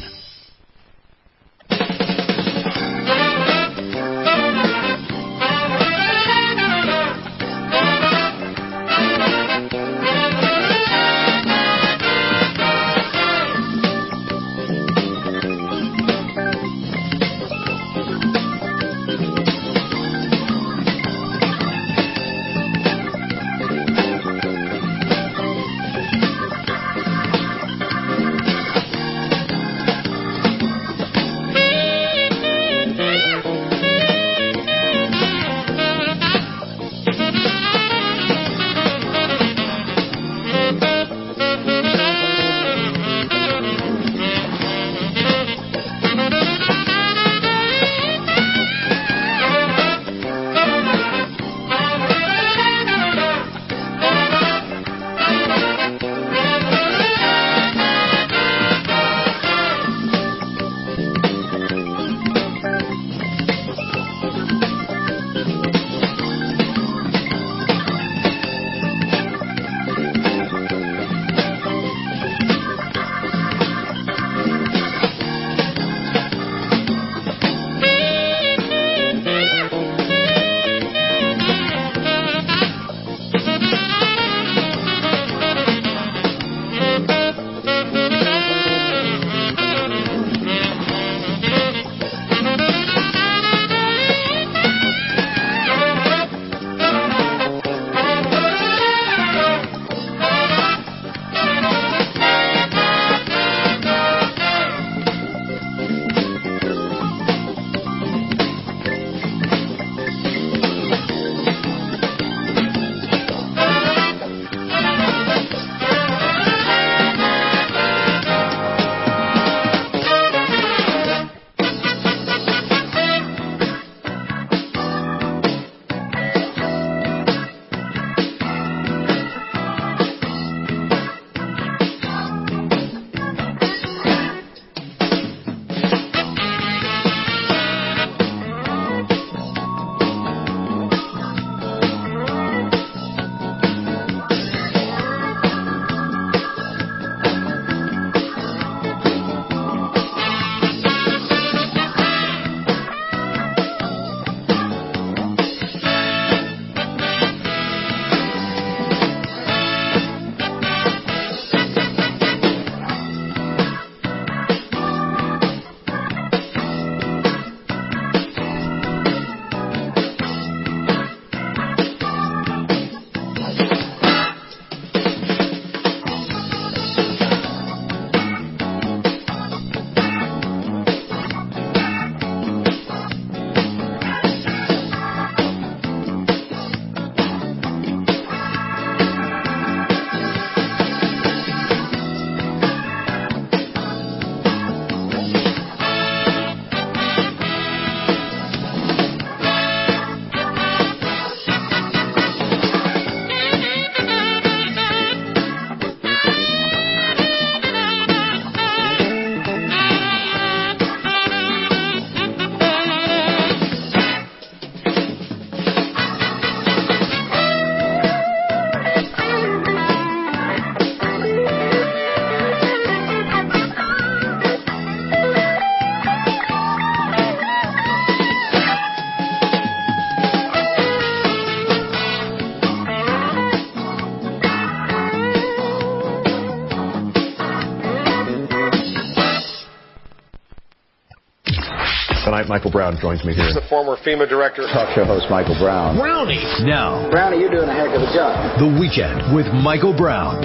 Tonight, Michael Brown joins me here. He's the former FEMA director. Talk show host Michael Brown. Brownie. Now, Brownie, you're doing a heck of a job. The Weekend with Michael Brown.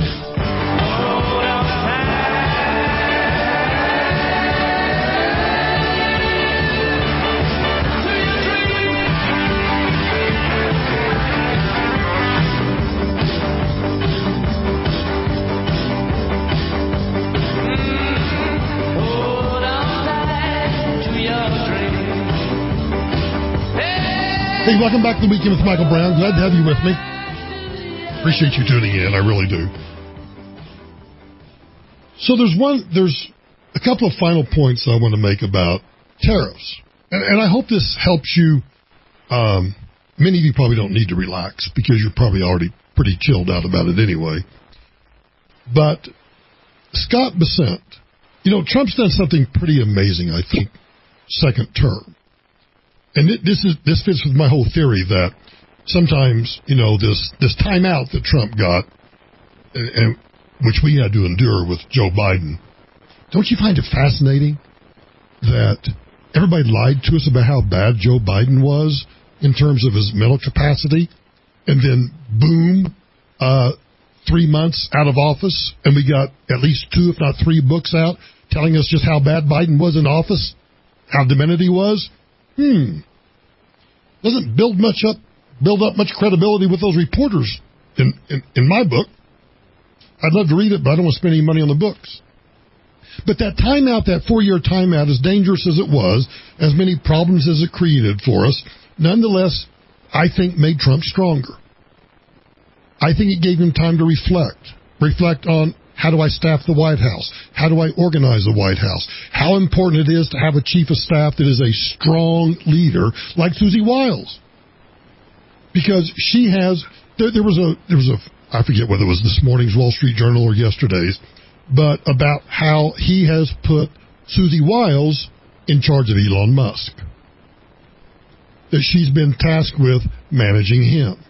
Hey, welcome back to the Weekend with Michael Brown. Glad to have you with me. Appreciate you tuning in. I really do. So there's one, there's a couple of final points I want to make about tariffs. And, and I hope this helps you. Um, many of you probably don't need to relax because you're probably already pretty chilled out about it anyway. But Scott Bessent, you know, Trump's done something pretty amazing, I think, second term. And this is this fits with my whole theory that sometimes, you know, this, this timeout that Trump got, and, and which we had to endure with Joe Biden, don't you find it fascinating that everybody lied to us about how bad Joe Biden was in terms of his mental capacity, and then boom, uh, three months out of office, and we got at least two, if not three, books out telling us just how bad Biden was in office, how demented he was? Hmm. Doesn't build much up, build up much credibility with those reporters in, in, in my book. I'd love to read it, but I don't want to spend any money on the books. But that timeout, that four-year timeout, as dangerous as it was, as many problems as it created for us, nonetheless, I think made Trump stronger. I think it gave him time to reflect. Reflect on, how do I staff the White House? How do I organize the White House? How important it is to have a chief of staff that is a strong leader like Susie Wiles. Because she has, there, there was a, there was a, I forget whether it was this morning's Wall Street Journal or yesterday's, but about how he has put Susie Wiles in charge of Elon Musk. That she's been tasked with managing him.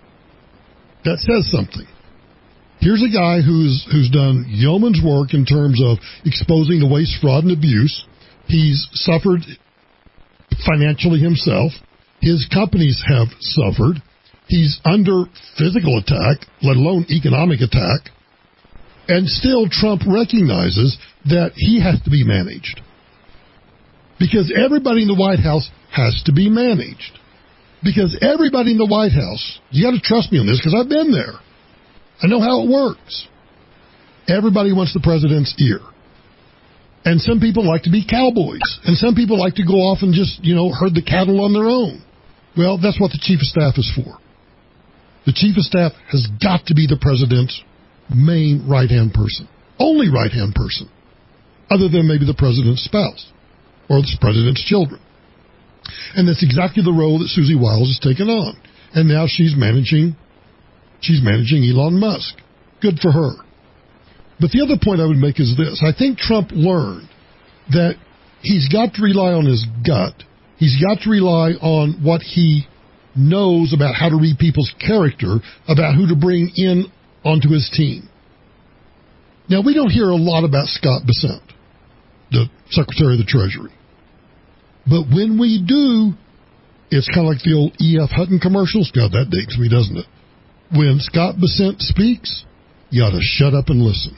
That says something. Here's a guy who's who's done yeoman's work in terms of exposing the waste, fraud, and abuse. He's suffered financially himself. His companies have suffered. He's under physical attack, let alone economic attack. And still Trump recognizes that he has to be managed. Because everybody in the White House has to be managed. Because everybody in the White House, you got to trust me on this because I've been there. I know how it works. Everybody wants the president's ear. And some people like to be cowboys. And some people like to go off and just, you know, herd the cattle on their own. Well, that's what the chief of staff is for. The chief of staff has got to be the president's main right-hand person. Only right-hand person. Other than maybe the president's spouse. Or the president's children. And that's exactly the role that Susie Wiles has taken on. And now she's managing, she's managing Elon Musk. Good for her. But the other point I would make is this. I think Trump learned that he's got to rely on his gut. He's got to rely on what he knows about how to read people's character, about who to bring in onto his team. Now, we don't hear a lot about Scott Bessent, the Secretary of the Treasury. But when we do, it's kind of like the old E F Hutton commercials. God, that dates me, doesn't it? When Scott Bessent speaks, you ought to shut up and listen.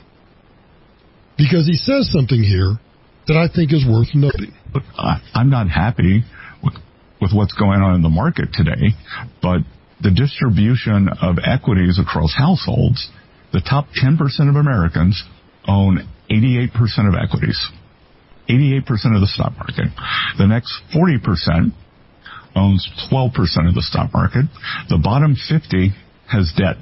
Because he says something here that I think is worth noting. Look, I'm not happy with, with what's going on in the market today, but the distribution of equities across households, the top ten percent of Americans own eighty-eight percent of equities. eighty-eight percent of the stock market. The next forty percent owns twelve percent of the stock market. The bottom fifty has debt.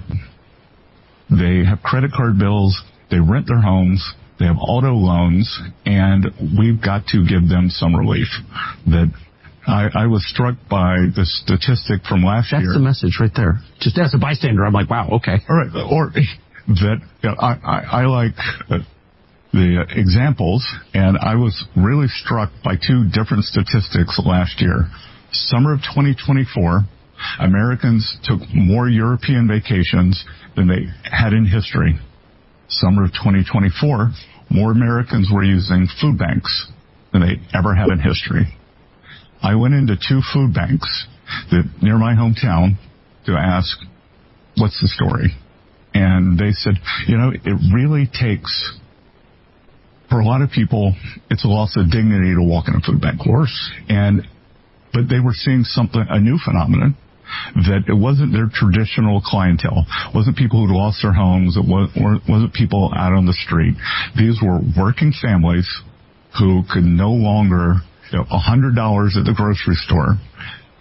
They have credit card bills. They rent their homes. They have auto loans. And we've got to give them some relief. That I, I was struck by the statistic from last That's year. That's the message right there. Just as a bystander, I'm like, wow, okay. All right. Or that you know, I, I, I like... Uh, the examples, and I was really struck by two different statistics last year. Summer of twenty twenty-four, Americans took more European vacations than they had in history. Summer of twenty twenty-four, more Americans were using food banks than they ever have in history. I went into two food banks that near my hometown to ask, what's the story? And they said, you know, it really takes... For a lot of people, it's a loss of dignity to walk in a food bank. Of course. And, but they were seeing something, a new phenomenon, that it wasn't their traditional clientele. It wasn't people who lost their homes. It wasn't, wasn't people out on the street. These were working families who could no longer, you know, one hundred dollars at the grocery store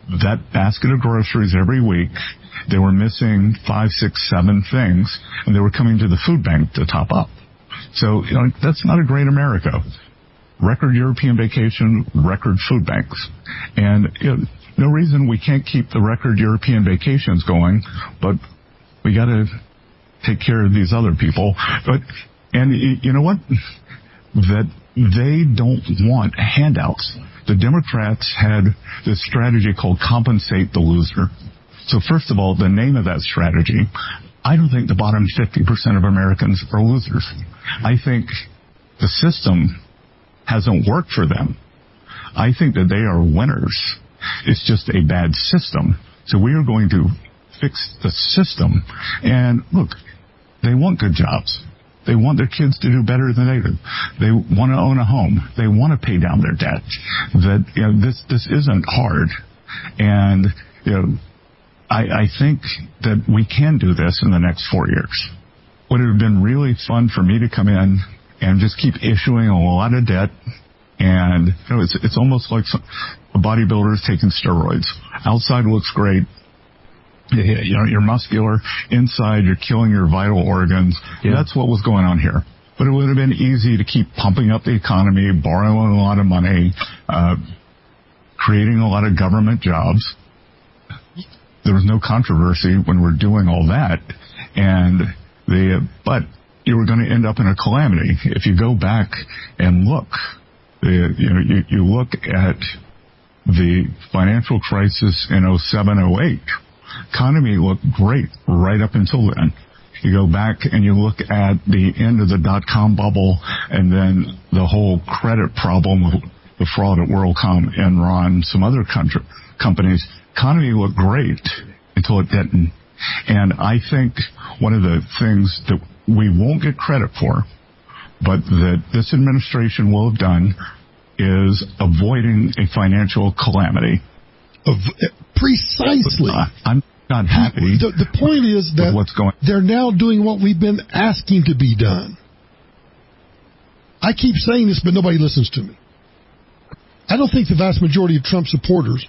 that basket of groceries every week. They were missing five, six, seven things, and they were coming to the food bank to top up. So, you know, that's not a great America. Record European vacation, record food banks. And, you know, no reason we can't keep the record European vacations going, but we got to take care of these other people. But, and you know what? That they don't want handouts. The Democrats had this strategy called compensate the loser. So first of all, the name of that strategy, I don't think the bottom fifty percent of Americans are losers. I think the system hasn't worked for them. I think that they are winners. It's just a bad system. So we are going to fix the system. And look, they want good jobs. They want their kids to do better than they do. They want to own a home. They want to pay down their debt. That, you know, this this isn't hard. And, you know, I, I think that we can do this in the next four years. Would it have been really fun for me to come in and just keep issuing a lot of debt? And, you know, it's it's almost like some, a bodybuilder is taking steroids. Outside looks great. You know, you're muscular. Inside, you're killing your vital organs. Yeah. That's what was going on here. But it would have been easy to keep pumping up the economy, borrowing a lot of money, uh, creating a lot of government jobs. There was no controversy when we're doing all that. And the, but you were going to end up in a calamity. If you go back and look, the, you know, you, you look at the financial crisis in oh seven, oh eight, economy looked great right up until then. You go back and you look at the end of the dot-com bubble and then the whole credit problem with the fraud at WorldCom, Enron, some other country, companies. Economy looked great until it didn't. And I think one of the things that we won't get credit for, but that this administration will have done, is avoiding a financial calamity. Of, precisely. Uh, I'm not happy. The, the point is that what's going. They're now doing what we've been asking to be done. I keep saying this, but nobody listens to me. I don't think the vast majority of Trump supporters,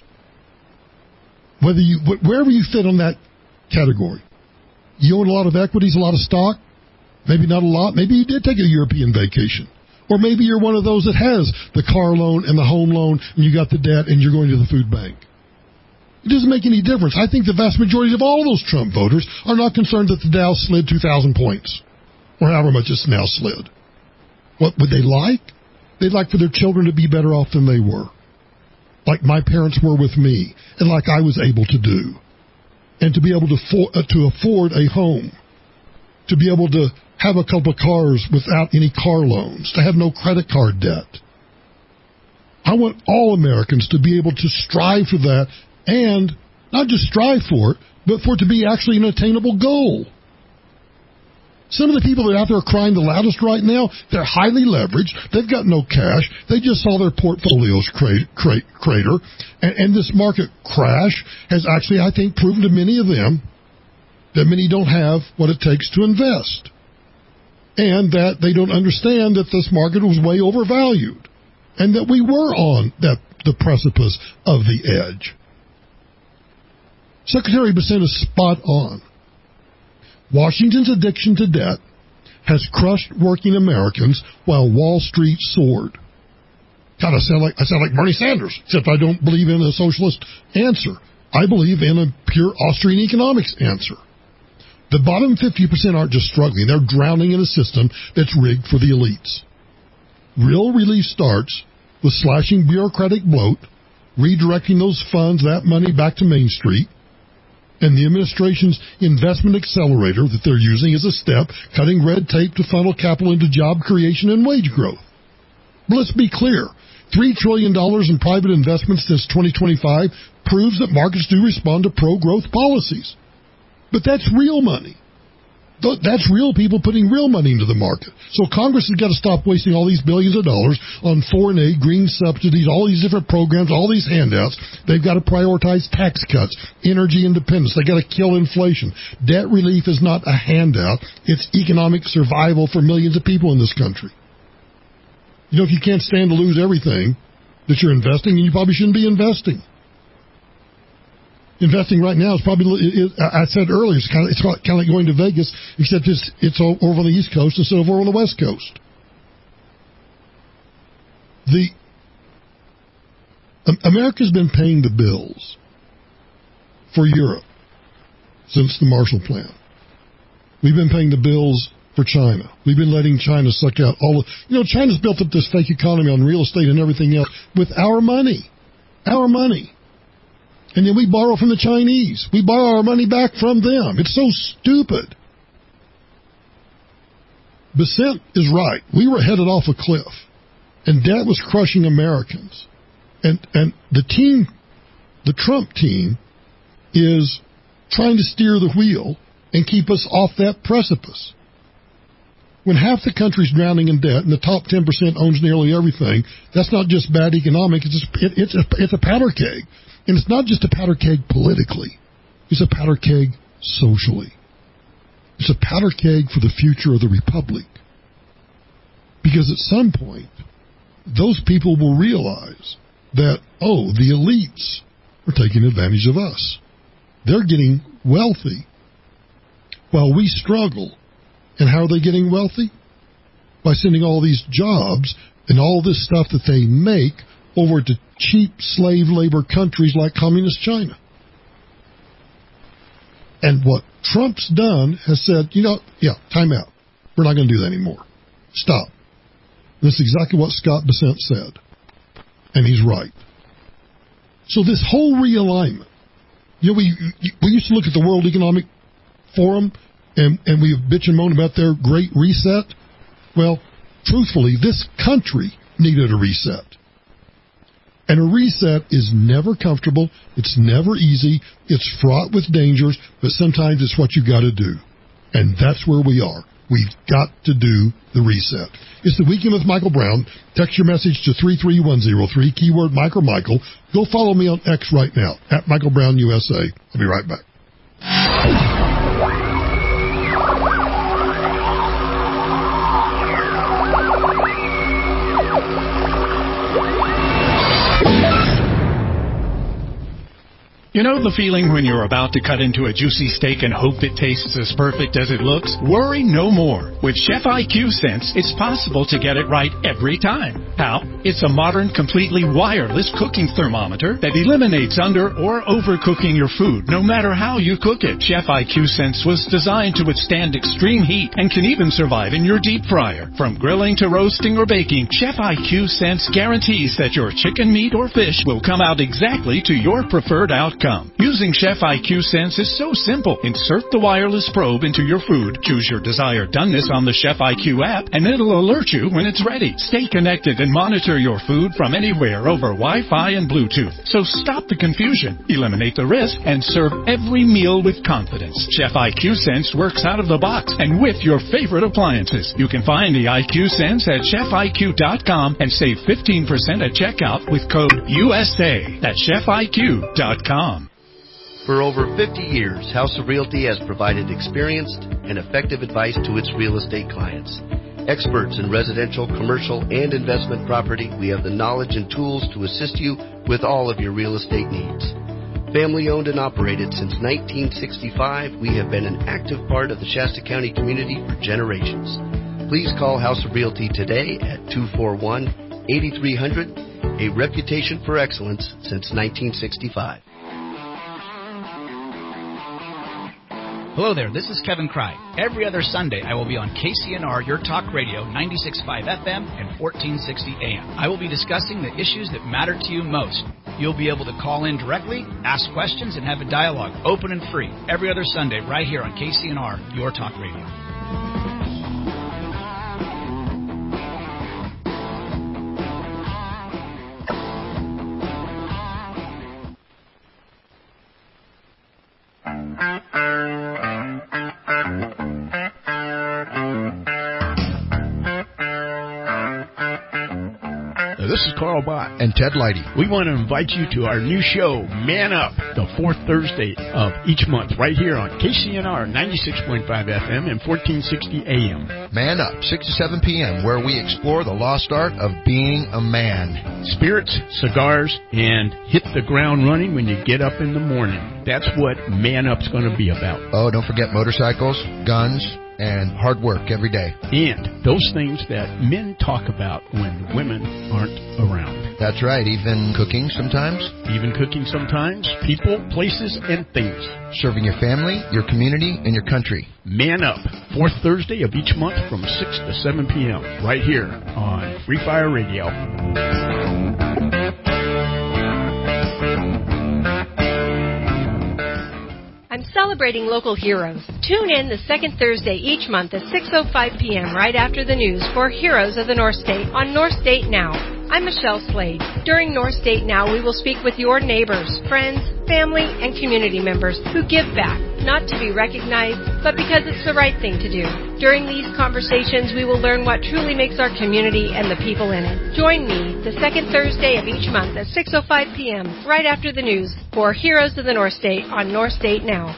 whether you wherever you fit on that category, you own a lot of equities, a lot of stock, maybe not a lot, maybe you did take a European vacation. Or maybe you're one of those that has the car loan and the home loan, and you got the debt, and you're going to the food bank. It doesn't make any difference. I think the vast majority of all of those Trump voters are not concerned that the Dow slid two thousand points, or however much it's now slid. What would they like? They'd like for their children to be better off than they were, like my parents were with me, and like I was able to do, and to be able to, for, uh, to afford a home, to be able to have a couple of cars without any car loans, to have no credit card debt. I want all Americans to be able to strive for that, and not just strive for it, but for it to be actually an attainable goal. Some of the people that are out there crying the loudest right now, they're highly leveraged, they've got no cash, they just saw their portfolios cra- cra- crater, and, and this market crash has actually, I think, proven to many of them that many don't have what it takes to invest. And that they don't understand that this market was way overvalued. And that we were on that the precipice of the edge. Secretary Bessent is spot on. Washington's addiction to debt has crushed working Americans while Wall Street soared. God, I sound like, I sound like Bernie Sanders, except I don't believe in a socialist answer. I believe in a pure Austrian economics answer. The bottom fifty percent aren't just struggling. They're drowning in a system that's rigged for the elites. Real relief starts with slashing bureaucratic bloat, redirecting those funds, that money back to Main Street, and the administration's investment accelerator that they're using as a step, cutting red tape to funnel capital into job creation and wage growth. But let's be clear. three trillion dollars in private investments since twenty twenty-five proves that markets do respond to pro-growth policies. But that's real money. That's real people putting real money into the market. So Congress has got to stop wasting all these billions of dollars on foreign aid, green subsidies, all these different programs, all these handouts. They've got to prioritize tax cuts, energy independence. They've got to kill inflation. Debt relief is not a handout. It's economic survival for millions of people in this country. You know, if you can't stand to lose everything that you're investing, then you probably shouldn't be investing. Investing right now is probably, it, I said earlier, it's kind of it's kind of like going to Vegas, except it's it's over on the East Coast instead of over on the West Coast. The America's been paying the bills for Europe since the Marshall Plan. We've been paying the bills for China. We've been letting China suck out all of, you know, China's built up this fake economy on real estate and everything else with our money. Our money. And then we borrow from the Chinese. We borrow our money back from them. It's so stupid. Bessent is right. We were headed off a cliff. And debt was crushing Americans. And and the team, the Trump team, is trying to steer the wheel and keep us off that precipice. When half the country's drowning in debt and the top ten percent owns nearly everything, that's not just bad economics, it's, just, it, it's, a, it's a powder keg. And it's not just a powder keg politically. It's a powder keg socially. It's a powder keg for the future of the Republic. Because at some point, those people will realize that, oh, the elites are taking advantage of us. They're getting wealthy while we struggle. And how are they getting wealthy? By sending all these jobs and all this stuff that they make over to cheap slave labor countries like communist China. And what Trump's done has said, you know, yeah, time out. We're not going to do that anymore. Stop. This is exactly what Scott Bessent said. And he's right. So this whole realignment, you know, we we used to look at the World Economic Forum and, and we bitch and moan about their great reset. Well, truthfully, this country needed a reset. And a reset is never comfortable. It's never easy. It's fraught with dangers, but sometimes it's what you got to do. And that's where we are. We've got to do the reset. It's the Weekend with Michael Brown. Text your message to three three one zero three, keyword Mike or Michael. Go follow me on X right now, at Michael Brown U S A. I'll be right back. You know the feeling when you're about to cut into a juicy steak and hope it tastes as perfect as it looks? Worry no more. With Chef I Q Sense, it's possible to get it right every time. How? It's a modern, completely wireless cooking thermometer that eliminates under or overcooking your food, no matter how you cook it. Chef I Q Sense was designed to withstand extreme heat and can even survive in your deep fryer. From grilling to roasting or baking, Chef I Q Sense guarantees that your chicken, meat, or fish will come out exactly to your preferred outcome. Using Chef I Q Sense is so simple. Insert the wireless probe into your food, choose your desired doneness on the Chef I Q app, and it'll alert you when it's ready. Stay connected and monitor your food from anywhere over Wi-Fi and Bluetooth. So stop the confusion, eliminate the risk, and serve every meal with confidence. Chef I Q Sense works out of the box and with your favorite appliances. You can find the I Q Sense at chef I Q dot com and save fifteen percent at checkout with code U S A. That's chef I Q dot com. For over fifty years, House of Realty has provided experienced and effective advice to its real estate clients. Experts in residential, commercial, and investment property, we have the knowledge and tools to assist you with all of your real estate needs. Family owned and operated since nineteen sixty-five, we have been an active part of the Shasta County community for generations. Please call House of Realty today at two four one, eight three zero zero, a reputation for excellence since nineteen sixty-five. Hello there, this is Kevin Cry. Every other Sunday, I will be on K C N R, Your Talk Radio, ninety-six point five F M and fourteen sixty A M. I will be discussing the issues that matter to you most. You'll be able to call in directly, ask questions, and have a dialogue, open and free, every other Sunday right here on K C N R, Your Talk Radio. this is Carl Bott. And Ted Leidy. We want to invite you to our new show, Man Up, the fourth Thursday of each month, right here on K C N R ninety-six point five F M and fourteen sixty A M. Man Up, six to seven p.m., where we explore the lost art of being a man. Spirits, cigars, and hit the ground running when you get up in the morning. That's what Man Up's going to be about. Oh, don't forget motorcycles, guns, and hard work every day. And those things that men talk about when women aren't around. That's right, even cooking sometimes. Even cooking sometimes. People, places, and things. Serving your family, your community, and your country. Man Up, fourth Thursday of each month from six to seven p.m. right here on Free Fire Radio. I'm celebrating local heroes. Tune in the second Thursday each month at six oh five p.m. right after the news for Heroes of the North State on North State Now. I'm Michelle Slade. During North State Now, we will speak with your neighbors, friends, family, and community members who give back, not to be recognized, but because it's the right thing to do. During these conversations, we will learn what truly makes our community and the people in it. Join me the second Thursday of each month at six oh five p.m. right after the news for Heroes of the North State on North State Now.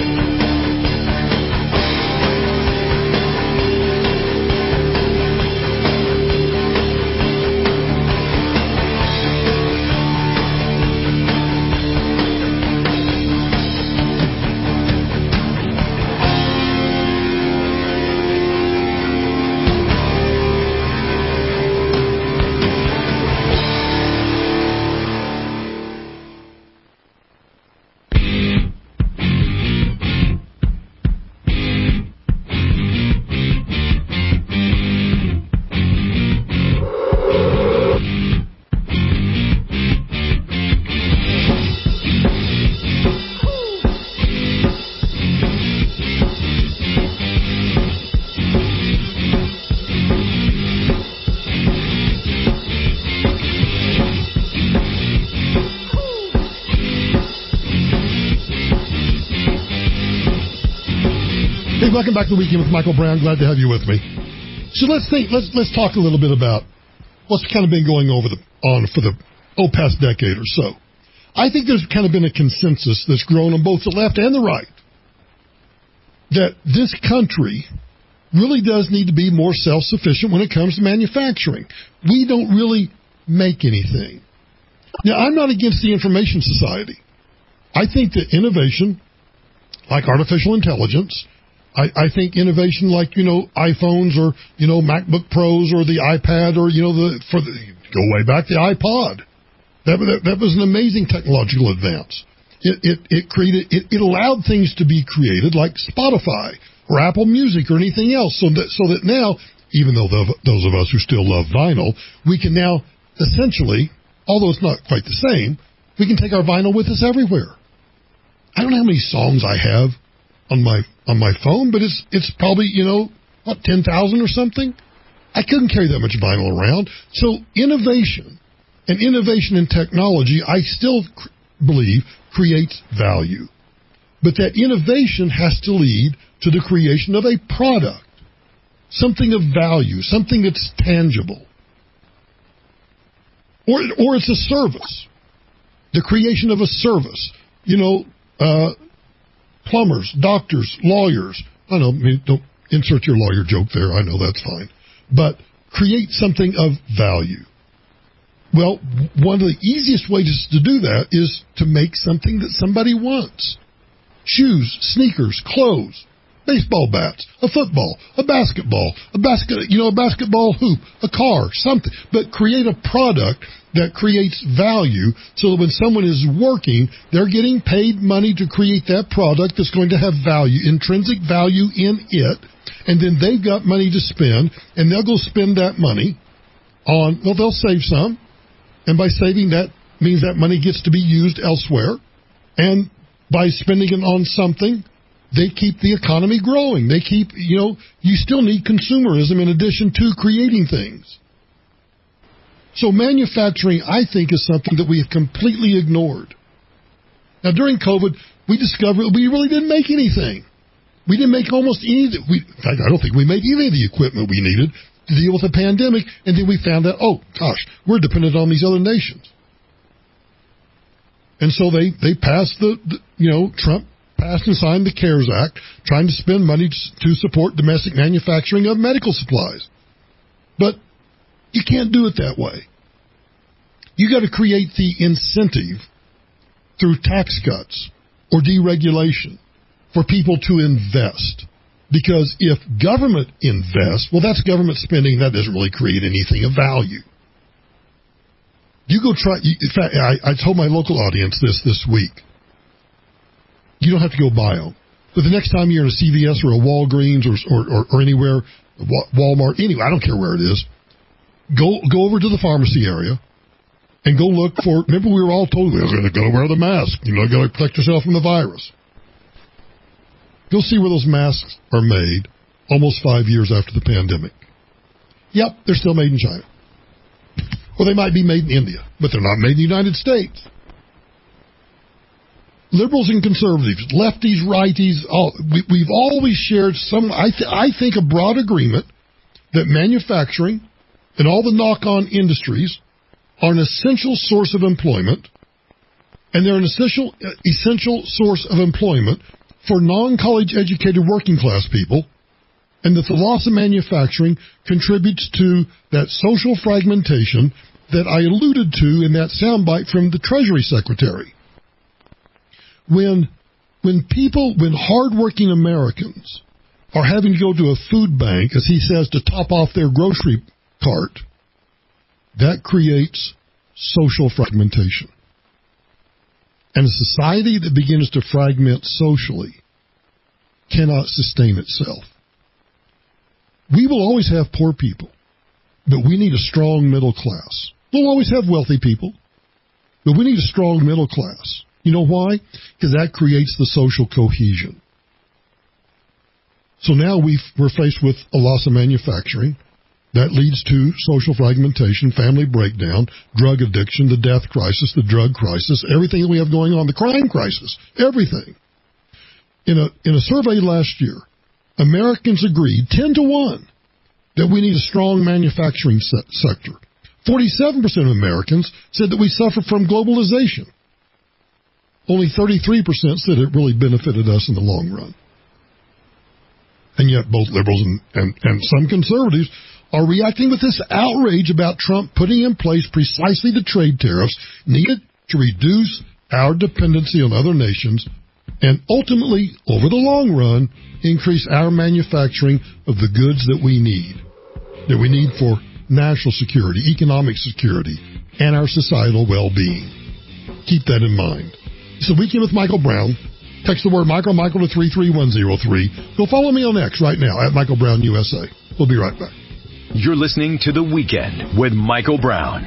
Welcome back to the Weekend with Michael Brown. Glad to have you with me. So let's think. Let's let's talk a little bit about what's kind of been going over the on for the oh past decade or so. I think there's kind of been a consensus that's grown on both the left and the right that this country really does need to be more self-sufficient when it comes to manufacturing. We don't really make anything. Now, I'm not against the information society. I think that innovation, like artificial intelligence, I, I think innovation like, you know, iPhones or, you know, MacBook Pros or the iPad or, you know, the for the go way back, the iPod. That, that, that was an amazing technological advance. It, it, it created, it, it allowed things to be created like Spotify or Apple Music or anything else. So that, so that now, even though the, those of us who still love vinyl, we can now essentially, although it's not quite the same, we can take our vinyl with us everywhere. I don't know how many songs I have on my on my phone, but it's it's probably, you know, what, ten thousand or something? I couldn't carry that much vinyl around. So innovation, and innovation in technology, I still cr- believe creates value. But that innovation has to lead to the creation of a product, something of value, something that's tangible. Or, or it's a service, the creation of a service. You know, uh, plumbers, doctors, lawyers. I don't know, don't insert your lawyer joke there. I know that's fine. But create something of value. Well, one of the easiest ways to do that is to make something that somebody wants. Shoes, sneakers, clothes, baseball bats, a football, a basketball, a basket, you know, a basketball hoop, a car, something. But create a product that creates value so that when someone is working, they're getting paid money to create that product that's going to have value, intrinsic value in it, and then they've got money to spend, and they'll go spend that money on, well, they'll save some, and by saving that means that money gets to be used elsewhere, and by spending it on something, they keep the economy growing. They keep, you know, you still need consumerism in addition to creating things. So manufacturing, I think, is something that we have completely ignored. Now, during COVID, we discovered we really didn't make anything. We didn't make almost any. We, in fact, I don't think we made any of the equipment we needed to deal with the pandemic, and then we found out, oh, gosh, we're dependent on these other nations. And so they, they passed the, the, you know, Trump passed and signed the CARES Act, trying to spend money to support domestic manufacturing of medical supplies. But you can't do it that way. You got to create the incentive through tax cuts or deregulation for people to invest. Because if government invests, well, that's government spending. That doesn't really create anything of value. You go try, in fact, I, I told my local audience this this week. You don't have to go buy them. But the next time you're in a C V S or a Walgreens or, or, or, or anywhere, Walmart, anyway, I don't care where it is, go go over to the pharmacy area and go look for, remember we were all told we were going to go wear the mask. You know, you got to protect yourself from the virus. Go see where those masks are made almost five years after the pandemic. Yep, they're still made in China. Or they might be made in India, but they're not made in the United States. Liberals and conservatives, lefties, righties, all, we, we've always shared some, I, th- I think, a broad agreement that manufacturing and all the knock-on industries are an essential source of employment, and they're an essential, uh, essential source of employment for non-college educated working class people, and that the loss of manufacturing contributes to that social fragmentation that I alluded to in that soundbite from the Treasury Secretary. When, when people, when hardworking Americans are having to go to a food bank, as he says, to top off their grocery cart, that creates social fragmentation. And a society that begins to fragment socially cannot sustain itself. We will always have poor people, but we need a strong middle class. We'll always have wealthy people, but we need a strong middle class. You know why? Because that creates the social cohesion. So now we've, we're faced with a loss of manufacturing. That leads to social fragmentation, family breakdown, drug addiction, the death crisis, the drug crisis, everything that we have going on, the crime crisis, everything. In a, in a survey last year, Americans agreed ten to one that we need a strong manufacturing se- sector. forty-seven percent of Americans said that we suffer from globalization. Only thirty-three percent said it really benefited us in the long run. And yet both liberals and, and, and some conservatives are reacting with this outrage about Trump putting in place precisely the trade tariffs needed to reduce our dependency on other nations and ultimately, over the long run, increase our manufacturing of the goods that we need, that we need for national security, economic security, and our societal well-being. Keep that in mind. It's the Weekend with Michael Brown. Text the word Michael, Michael to three three one zero three. Go follow me on X right now at Michael Brown U S A. We'll be right back. You're listening to The Weekend with Michael Brown.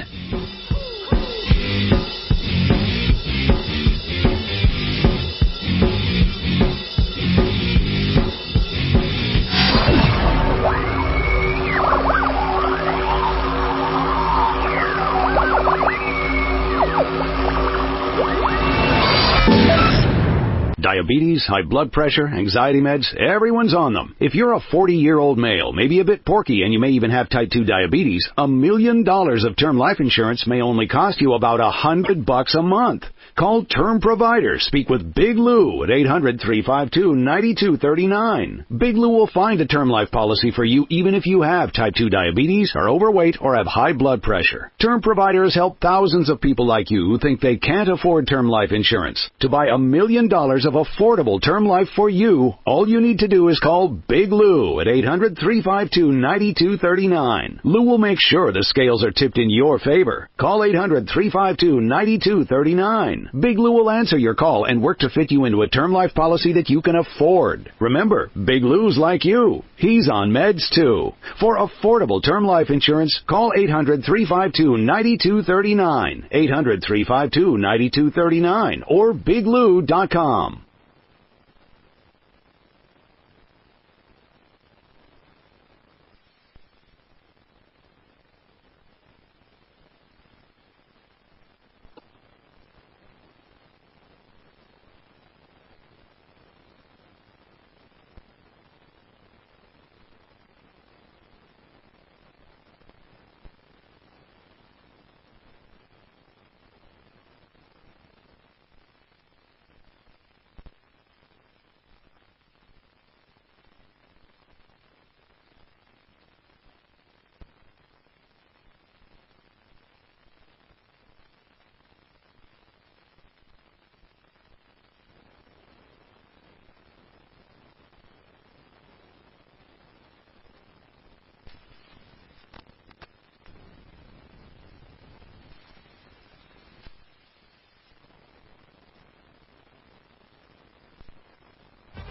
Diabetes, high blood pressure, anxiety meds, everyone's on them. If you're a forty-year-old male, maybe a bit porky, and you may even have type two diabetes, a million dollars of term life insurance may only cost you about a hundred bucks a month. Call Term Provider. Speak with Big Lou at eight hundred, three five two, nine two three nine. Big Lou will find a term life policy for you even if you have type two diabetes, are overweight, or have high blood pressure. Term Providers help thousands of people like you who think they can't afford term life insurance. To buy a million dollars of affordable term life for you, all you need to do is call Big Lou at eight hundred, three five two, nine two three nine. Lou will make sure the scales are tipped in your favor. Call eight hundred, three five two, nine two three nine. Big Lou will answer your call and work to fit you into a term life policy that you can afford. Remember, Big Lou's like you. He's on meds too. For affordable term life insurance, call eight hundred, three five two, nine two three nine, eight hundred, three five two, nine two three nine, or big lou dot com.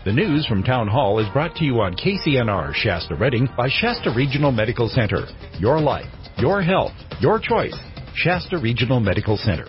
The news from Town Hall is brought to you on K C N R Shasta Redding by Shasta Regional Medical Center. Your life, your health, your choice. Shasta Regional Medical Center.